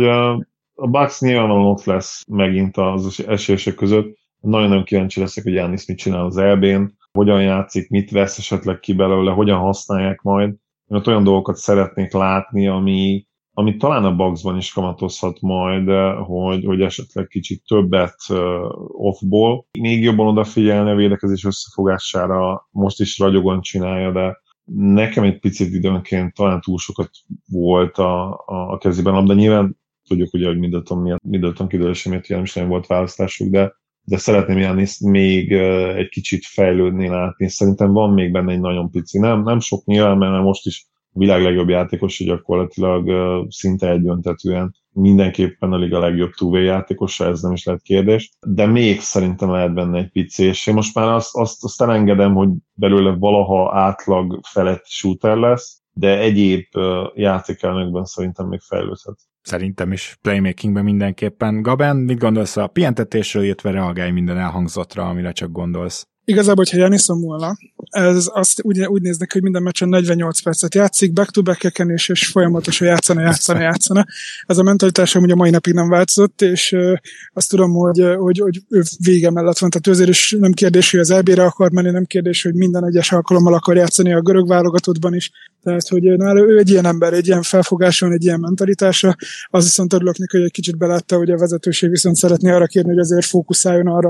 a Bucks nyilvánvalóan ott lesz megint az esélyesek között. Nagyon-nagyon kíváncsi leszek, hogy Giannis mit csinál az EB-n, hogyan játszik, mit vesz esetleg ki belőle, hogyan használják majd. Én ott olyan dolgokat szeretnék látni, ami talán a Bucksban is kamatozhat majd, hogy esetleg kicsit többet off-ból. Még jobban odafigyelni a védekezés összefogására, most is ragyogon csinálja, de nekem egy picit időnként talán túl sokat volt a kezében labda. Nyilván tudjuk ugye, hogy Middleton kidőlése miatt nem is nem volt választásuk, de szeretném Giannis még egy kicsit fejlődni, látni. Szerintem van még benne egy nagyon pici. Nem sok nyilván, mert most is a világ legjobb játékos, hogy gyakorlatilag szinte egyöntetűen mindenképpen a liga legjobb two-way játékosa, ez nem is lehet kérdés, de még szerintem lehet benne egy pici, és én most már azt elengedem, hogy belőle valaha átlag felett shooter lesz, de egyéb játékelmekben szerintem még fejlődhet. Szerintem is playmakingben mindenképpen. Gaben, mit gondolsz a pihentetésről, illetve reagálj minden elhangzottra, amire csak gondolsz? Igazából, hogyha Giannisom volna, ez azt úgy néznek, hogy minden meccsen 48 percet játszik, back-to-back-eken és folyamatosan játszana. Ez a mentalitásom ugye a mai napig nem változott, és azt tudom, hogy ő vége mellett van. Tehát azért is nem kérdés, hogy az EB-re akar menni, nem kérdés, hogy minden egyes alkalommal akar játszani a görög válogatottban is. Tehát, hogy ő egy ilyen ember, egy ilyen felfogáson, egy ilyen mentalitása. Az viszont örülök neki, hogy egy kicsit belátta, hogy a vezetőség viszont szeretné arra kérni, hogy azért fókuszáljon arra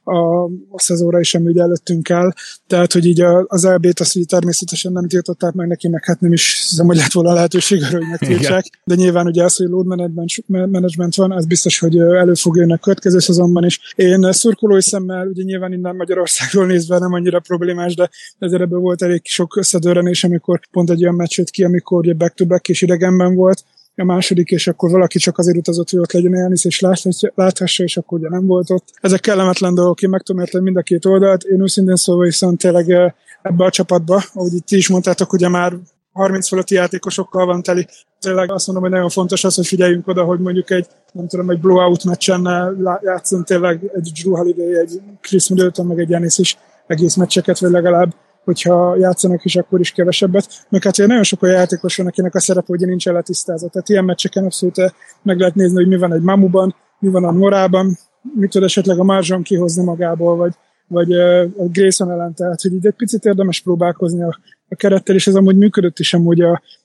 a szezonra is, ami ugye előttünk áll. Tehát, hogy így az EB-t azt ugye természetesen nem tiltották meg neki, meg hát nem is hiszem, hogy lett volna lehetőség arra, hogy megtiltsák. De nyilván ugye az, hogy load management van, az biztos, hogy elő fog jönni a következő szezonban is. Én szurkolói szemmel, ugye nyilván innen Magyarországról nézve nem annyira problémás, de ezért ebből volt elég sok összedőrenés, amikor pont egy olyan meccs jött ki, amikor ugye back-to-back és idegenben volt, a második, és akkor valaki csak azért utazott, hogy ott legyen Giannis, és láthassa, és akkor ugye nem volt ott. Ezek kellemetlen dolgok, én meg tudom érteni mind a két oldalt. Én őszintén szólva viszont tényleg ebbe a csapatba, ahogy itt is mondtátok, ugye már 30 fölötti játékosokkal van teli. Tényleg azt mondom, hogy nagyon fontos az, hogy figyeljünk oda, hogy mondjuk egy blowout meccsen játszon tényleg egy Drew Holiday, egy Chris Middleton, meg egy Giannis is egész meccseket, vagy legalább, hogyha játszanak is, akkor is kevesebbet. Meg hát nagyon sok olyan játékos van, akinek a szerepe ugye nincs letisztázva. Tehát ilyen meccseken abszolút meg lehet nézni, hogy mi van egy Mamuban, mi van a Norában, mit tud esetleg a Marjon kihozni magából, vagy a Grayson ellen. Tehát, hogy így egy picit érdemes próbálkozni a kerettel, és ez amúgy működött is amúgy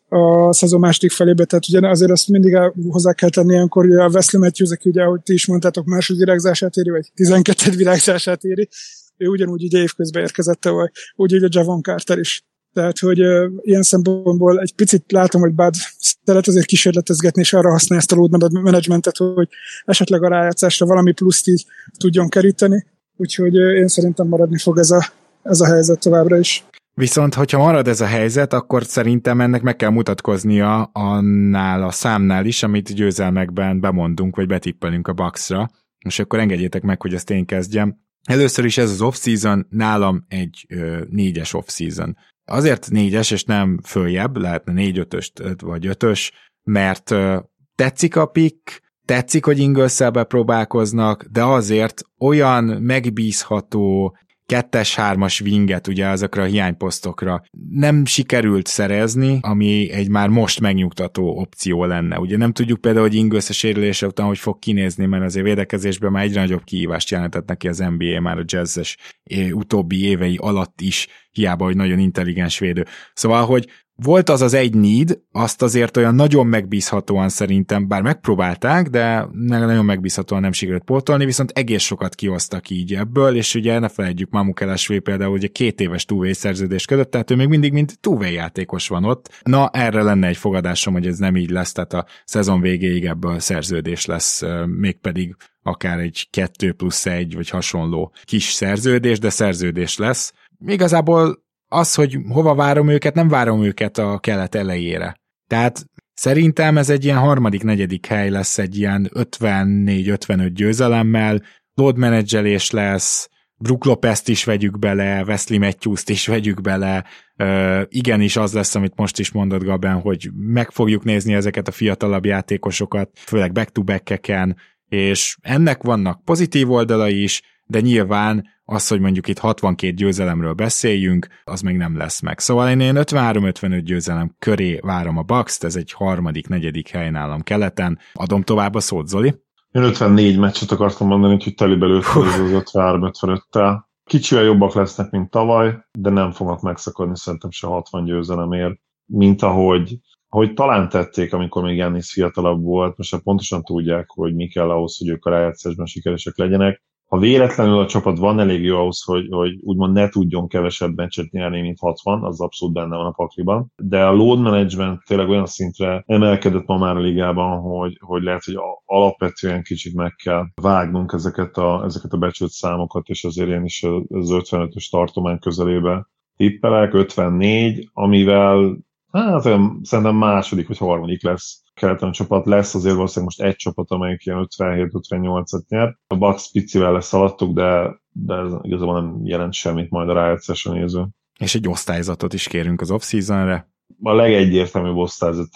a szezon második felébe, tehát ugye azért azt mindig hozzá kell tenni ilyenkor, hogy a Wesley Matthews, aki ugye, ahogy ti is mondtátok, második virágzását éri, vagy 12. virágzását éri, ő ugyanúgy ugye évközben érkezett, vagy úgy a Javon Carter is. Tehát, hogy ilyen szempontból egy picit látom, hogy Bud szeret azért kísérletezgetni, és arra használja ezt a load managementet, hogy esetleg a rájátszásra valami pluszt így tudjon keríteni. Úgyhogy én szerintem maradni fog ez a helyzet továbbra is. Viszont, hogyha marad ez a helyzet, akkor szerintem ennek meg kell mutatkoznia annál a számnál is, amit győzelmekben bemondunk, vagy betippelünk a Bucksra. És akkor engedjétek meg, hogy ezt én kezdjem. Először is ez az off-season, nálam egy 4-es off-season. Azért 4-es, és nem följebb, lehetne 4-5-ös vagy 5-ös, mert tetszik a pick, tetszik, hogy Ingles-szel bepróbálkoznak, de azért olyan megbízható 2-3-as winget ugye azokra a hiányposztokra nem sikerült szerezni, ami egy már most megnyugtató opció lenne. Ugye nem tudjuk például, hogy Ingles a sérülése után hogy fog kinézni, mert azért védekezésben már egyre nagyobb kihívást jelentett neki az NBA már a Jazzes utóbbi évei alatt is, hiába, hogy nagyon intelligens védő. Szóval, hogy volt az egy need, azt azért olyan nagyon megbízhatóan szerintem, bár megpróbálták, de nagyon megbízhatóan nem sikerült pótolni, viszont egész sokat kihoztak így ebből, és ugye ne felejtjük, Mamukelashvili például ugye 2 éves two-way szerződés kötött, tehát ő még mindig mint two-way játékos van ott. Na, erre lenne egy fogadásom, hogy ez nem így lesz, tehát a szezon végéig ebből szerződés lesz, mégpedig akár egy 2+1 vagy hasonló kis szerződés, de szerződés lesz. Igazából az, hogy hova várom őket, nem várom őket a kelet elejére. Tehát szerintem ez egy ilyen harmadik-negyedik hely lesz egy ilyen 54-55 győzelemmel, load menedzselés lesz, Brook Lopez-t is vegyük bele, Wesley Matthews-t is vegyük bele, igenis az lesz, amit most is mondott Gaben, hogy meg fogjuk nézni ezeket a fiatalabb játékosokat, főleg back-to-back-eken, és ennek vannak pozitív oldalai is, de nyilván az, hogy mondjuk itt 62 győzelemről beszéljünk, az még nem lesz meg. Szóval én 53-55 győzelem köré várom a Bucks-t, ez egy harmadik-negyedik hely nálam keleten. Adom tovább a szót, Zoli. Én 54 meccset akartam mondani, úgyhogy telibe lőttem az 53-55-tel. Kicsivel jobbak lesznek, mint tavaly, de nem fognak megszakadni szerintem se 60 győzelemért, mint ahogy talán tették, amikor még Giannis fiatalabb volt, most pontosan tudják, hogy mi kell ahhoz, hogy ők a rájátszásban sikeresek legyenek. Ha véletlenül a csapat van elég jó ahhoz, hogy úgymond ne tudjon kevesebb meccset nyerni, mint 60, az abszolút benne van a pakliban. De a load management tényleg olyan szintre emelkedett ma már a ligában, hogy lehet, hogy alapvetően kicsit meg kell vágnunk ezeket a becsült számokat, és azért én is az 55-ös tartomány közelébe tippelek, 54, amivel szerintem második vagy harmadik lesz keleten csapat. Lesz azért valószínűleg most egy csapat, amelyik ilyen 57-58-at nyer. A Bucks picivel lesz alattuk, de ez igazából nem jelent semmit majd a rájátszásra néző. És egy osztályzatot is kérünk az off-seasonre. A legegyértelműbb osztályzat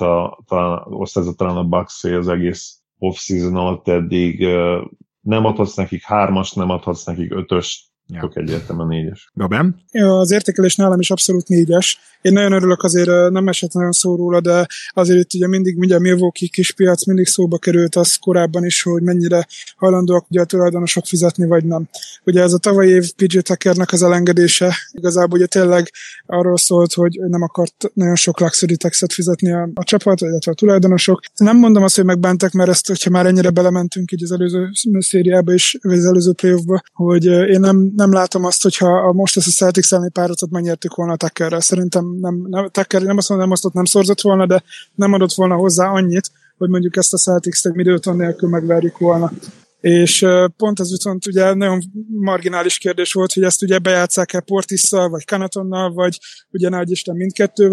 talán a Bucks az egész off-season alatt eddig. Nem adhatsz nekik 3-as, nem adhatsz nekik 5-ös, tök egyértelműen 4-es. Gabem? Az értékelés nálam is abszolút 4-es. Én nagyon örülök, azért nem esett nagyon szó róla, de azért itt ugye mindig a Milwaukee kispiac mindig szóba került az korábban is, hogy mennyire hajlandóak ugye a tulajdonosok fizetni, vagy nem. Ugye ez a tavalyi év PJ Tuckernek az elengedése igazából ugye tényleg arról szólt, hogy nem akart nagyon sok luxury taxet fizetni a csapat, illetve a tulajdonosok. Nem mondom azt, hogy megbántak, mert ezt, hogyha már ennyire belementünk így az előző szériába is, vagy az előző playoffba, hogy én nem látom azt, hogyha most ezt a Celtics elleni párotot megnyertük volna a Tuckerrel. Szerintem Tucker nem azt mondom, nem szorzott volna, de nem adott volna hozzá annyit, hogy mondjuk ezt a Celtics-t egy Middleton nélkül megverjük volna. És pont ez viszont ugye nagyon marginális kérdés volt, hogy ezt ugye bejátsszák-e Portisszal, vagy Connaughtonnal, vagy ugye nagy Isten mindkettővel.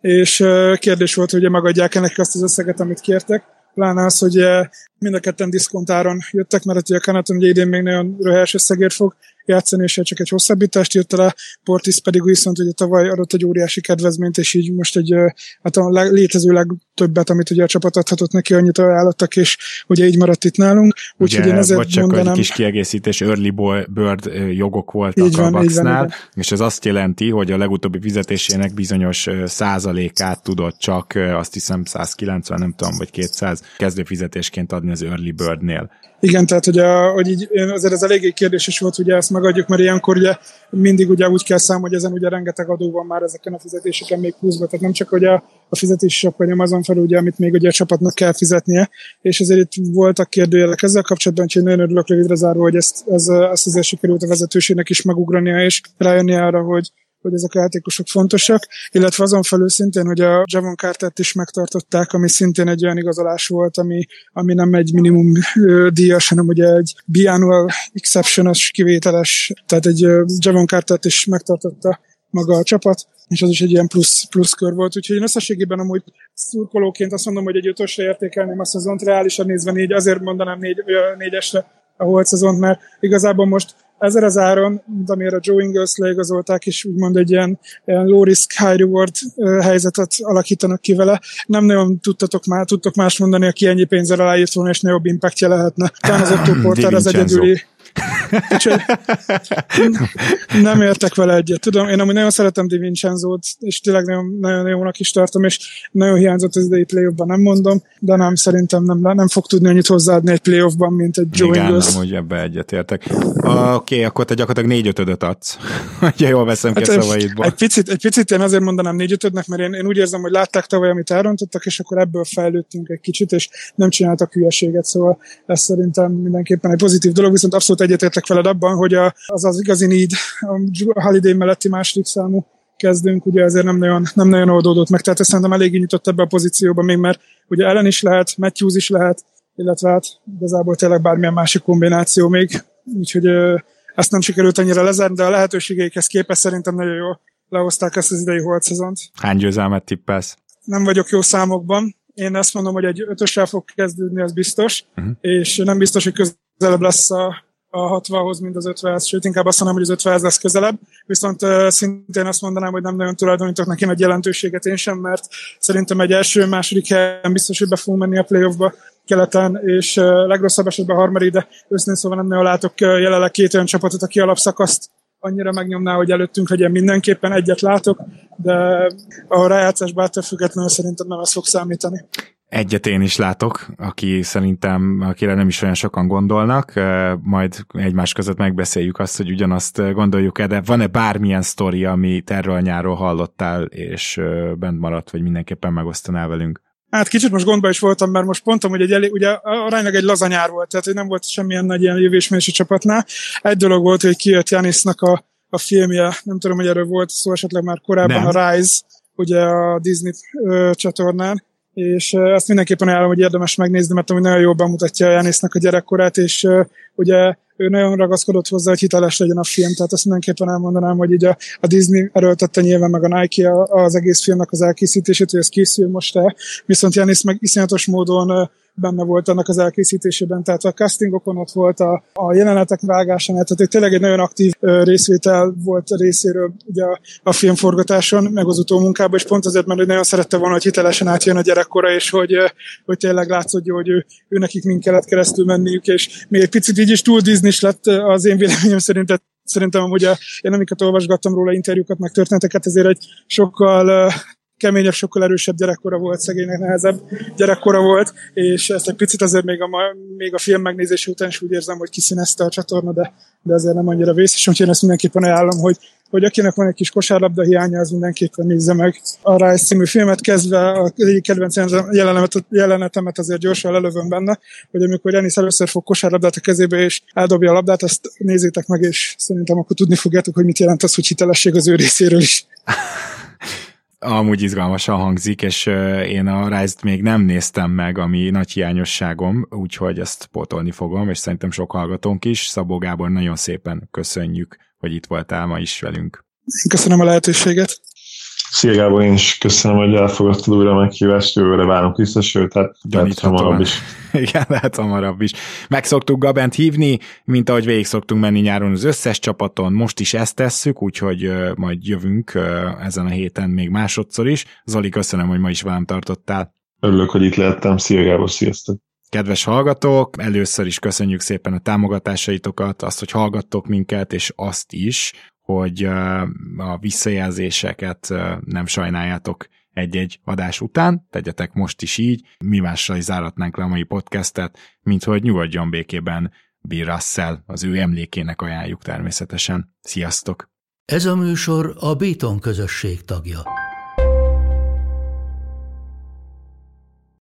és kérdés volt, hogy megadják ennek azt az összeget, amit kértek. Pláne az, hogy mind a ketten diszkontáron jöttek, mert ugye a Connaughton ugye idén még nagyon röhelyes összegért fog játszani, és csak egy hosszabbítást írta le, Portis pedig viszont ugye tavaly adott egy óriási kedvezményt, és így most egy hát a létező legtöbbet, amit ugye a csapat adhatott neki, annyit ajánlottak, és ugye így maradt itt nálunk. Úgyhogy én ezért csak mondanám... egy kis kiegészítés, early bird jogok voltak a Bucksnál, és ez azt jelenti, hogy a legutóbbi fizetésének bizonyos százalékát tudott csak, azt hiszem 190, nem tudom, vagy 200 kezdőfizetésként adni az early birdnél. Igen, tehát hogy így azért ez eléggé kérdéses volt, ugye ezt megadjuk, mert ilyenkor ugye mindig ugye úgy kell számolni, hogy ezen ugye rengeteg adó van már ezeken a fizetéseken még pluszban, tehát nem csak hogy a fizetések, hanem azon felül ugye, amit még ugye a csapatnak kell fizetnie, és azért itt voltak kérdőjelek ezzel kapcsolatban, úgyhogy nagyon örülök rövidre zárva, hogy ezt azért sikerült a vezetőségnek is megugrania, és rájönni arra, hogy ezek a játékosok fontosak, illetve azon felül szintén, hogy a Javon Cartert is megtartották, ami szintén egy olyan igazolás volt, ami nem egy minimum díjas, hanem ugye egy biannual exception-os kivételes, tehát egy Javon Cartert is megtartotta maga a csapat, és az is egy ilyen plusz kör volt, úgyhogy én összességében amúgy szurkolóként azt mondom, hogy egy 5-ösre értékelném a szezont, reálisan nézve 4, azért mondanám 4-esre a holt szezont, mert igazából most ezer az áron, amire a Joe Ingles leigazolták, és úgymond egy ilyen low risk, high reward helyzetet alakítanak ki vele. Nem nagyon tudtok más mondani, aki ennyi pénzzel aláírt volna, és nagyobb impactja lehetne. Talán az Otto Porter az egyedüli. Nem értek vele egyet. Tudom, én amúgy nagyon szeretem Di Vincenzót, és tényleg nagyon, nagyon jónak is tartom, és nagyon hiányzott az idei playoffban, nem mondom, de nem, szerintem nem fog tudni annyit hozzáadni egy playoffban, mint egy Joe Ingles. Igen, hogy ebbe egyet értek. Oké, akkor te gyakorlatilag 4/5 adsz. Ugye jól veszem ki a szavaidból. Egy picit én azért mondanám 4/5-nek, mert én úgy érzem, hogy látták tavaly, amit elrontottak, és akkor ebből fejlődtünk egy kicsit, és nem csináltak hülyeséget, szóval ez szerintem mindenképpen egy pozitív dolog, viszont abszolút egyetértek veled abban, hogy az igazi need, a Holiday melletti második számú kezdünk, ugye ezért nem nagyon oldódott meg, tehát ezt szerintem eléggé nyitott ebbe a pozícióba még, mert ugye Allen is lehet, Matthews is lehet, illetve hát igazából tényleg bármilyen másik kombináció még, úgyhogy ezt nem sikerült annyira lezárni, de a lehetőségeikhez képest szerintem nagyon jól lehozták ezt az idei holt szezont. Hány győzelmet tippelsz? Nem vagyok jó számokban, én azt mondom, hogy egy 5-össel fog kezdődni, az biztos, és nem biztos, hogy közelebb lesz a 60-hoz, mint az 50-hez, sőt, inkább azt mondom, hogy az 50-hez lesz közelebb, viszont szintén azt mondanám, hogy nem nagyon tulajdonítok neki nagy jelentőséget én sem, mert szerintem egy első-második helyen biztos, hogy be fogunk menni a playoffba keleten, és legrosszabb esetben a harmadik, de őszintén szóval nem nagyon látok jelenleg két olyan csapatot, aki alapszakaszt annyira megnyomná, hogy előttünk legyen mindenképpen, egyet látok, de a rájátszásban ettől függetlenül szerintem nem ez fog számítani. Egyet én is látok, akire nem is olyan sokan gondolnak, majd egymás között megbeszéljük azt, hogy ugyanazt gondoljuk-e, de van-e bármilyen sztori, amit erről a nyáról hallottál, és bent maradt, vagy mindenképpen megosztanál velünk? Hát kicsit most gondba is voltam, mert most pontom, hogy ugye aránylag egy laza nyár volt, tehát hogy nem volt semmilyen nagy ilyen jövésmérési csapatnál. Egy dolog volt, hogy kijött Giannisnak a filmje, nem tudom, hogy erről volt szó esetleg már korábban, nem. A Rise, ugye a Disney csatornán, és ezt mindenképpen ajánlom, hogy érdemes megnézni, mert nagyon jól bemutatja Giannisnak a gyerekkorát, és ugye ő nagyon ragaszkodott hozzá, hogy hiteles legyen a film, tehát azt mindenképpen elmondanám, hogy így a Disney erőltette nyilván meg a Nike az egész filmnek az elkészítését, hogy ez készül most el, viszont Giannis meg iszonyatos módon benne volt annak az elkészítésében, tehát a castingokon ott volt a jelenetek vágásán, tehát tényleg egy nagyon aktív részvétel volt a részéről ugye a filmforgatáson, meg az utómunkában, és pont azért, mert nagyon szerette volna, hogy hitelesen átjön a gyerekkora, és hogy tényleg látszódjon, hogy ő nekik mind kellett keresztül menniük, és még egy picit így is túl Disney lett az én véleményem szerint. Szerintem amúgy én amiket olvasgattam róla, interjúkat, meg történeteket, ezért egy sokkal keményebb, sokkal erősebb gyerekkora volt, szegénynek nehezebb gyerekkora volt, és ezt egy picit azért még a film megnézése után is úgy érzem, hogy kiszínezte a csatorna, de azért nem annyira vészes, úgyhogy én ezt mindenképpen ajánlom, hogy akinek van egy kis kosárlabda hiánya, az mindenképpen nézze meg a Rise című filmet, kezdve az egyik kedvenc jelenetemet azért gyorsan lelövöm benne, hogy amikor Giannis először fog kosárlabdát a kezébe és eldobja a labdát, azt nézzétek meg, és szerintem akkor tudni fogjátok, hogy mit jelent az, hogy hitelesség az ő részéről is. Amúgy izgalmasan hangzik, és én a Rise-t még nem néztem meg, ami nagy hiányosságom, úgyhogy ezt pótolni fogom, és szerintem sok hallgatónk is. Szabó Gábor, nagyon szépen köszönjük, hogy itt voltál ma is velünk. Köszönöm a lehetőséget. Szia Gábor, én is köszönöm, hogy elfogadtad újra a meghívást, jövőre várunk vissza, sőt, hát lehet hamarabb is. Igen, lehet hamarabb is. Meg szoktuk Gabent hívni, mint ahogy végig szoktunk menni nyáron az összes csapaton, most is ezt tesszük, úgyhogy majd jövünk ezen a héten még másodszor is. Zoli, köszönöm, hogy ma is velem tartottál. Örülök, hogy itt lehettem. Szia Gábor, sziasztok! Kedves hallgatók, először is köszönjük szépen a támogatásaitokat, azt, hogy hallgattok minket, és azt is, hogy a visszajelzéseket nem sajnáljátok egy-egy adás után, tegyetek most is így, mi mással is záratnánk le a mai podcastet, mint hogy nyugodjon békében Bill Russell, az ő emlékének ajánljuk természetesen. Sziasztok! Ez a műsor a Béton közösség tagja.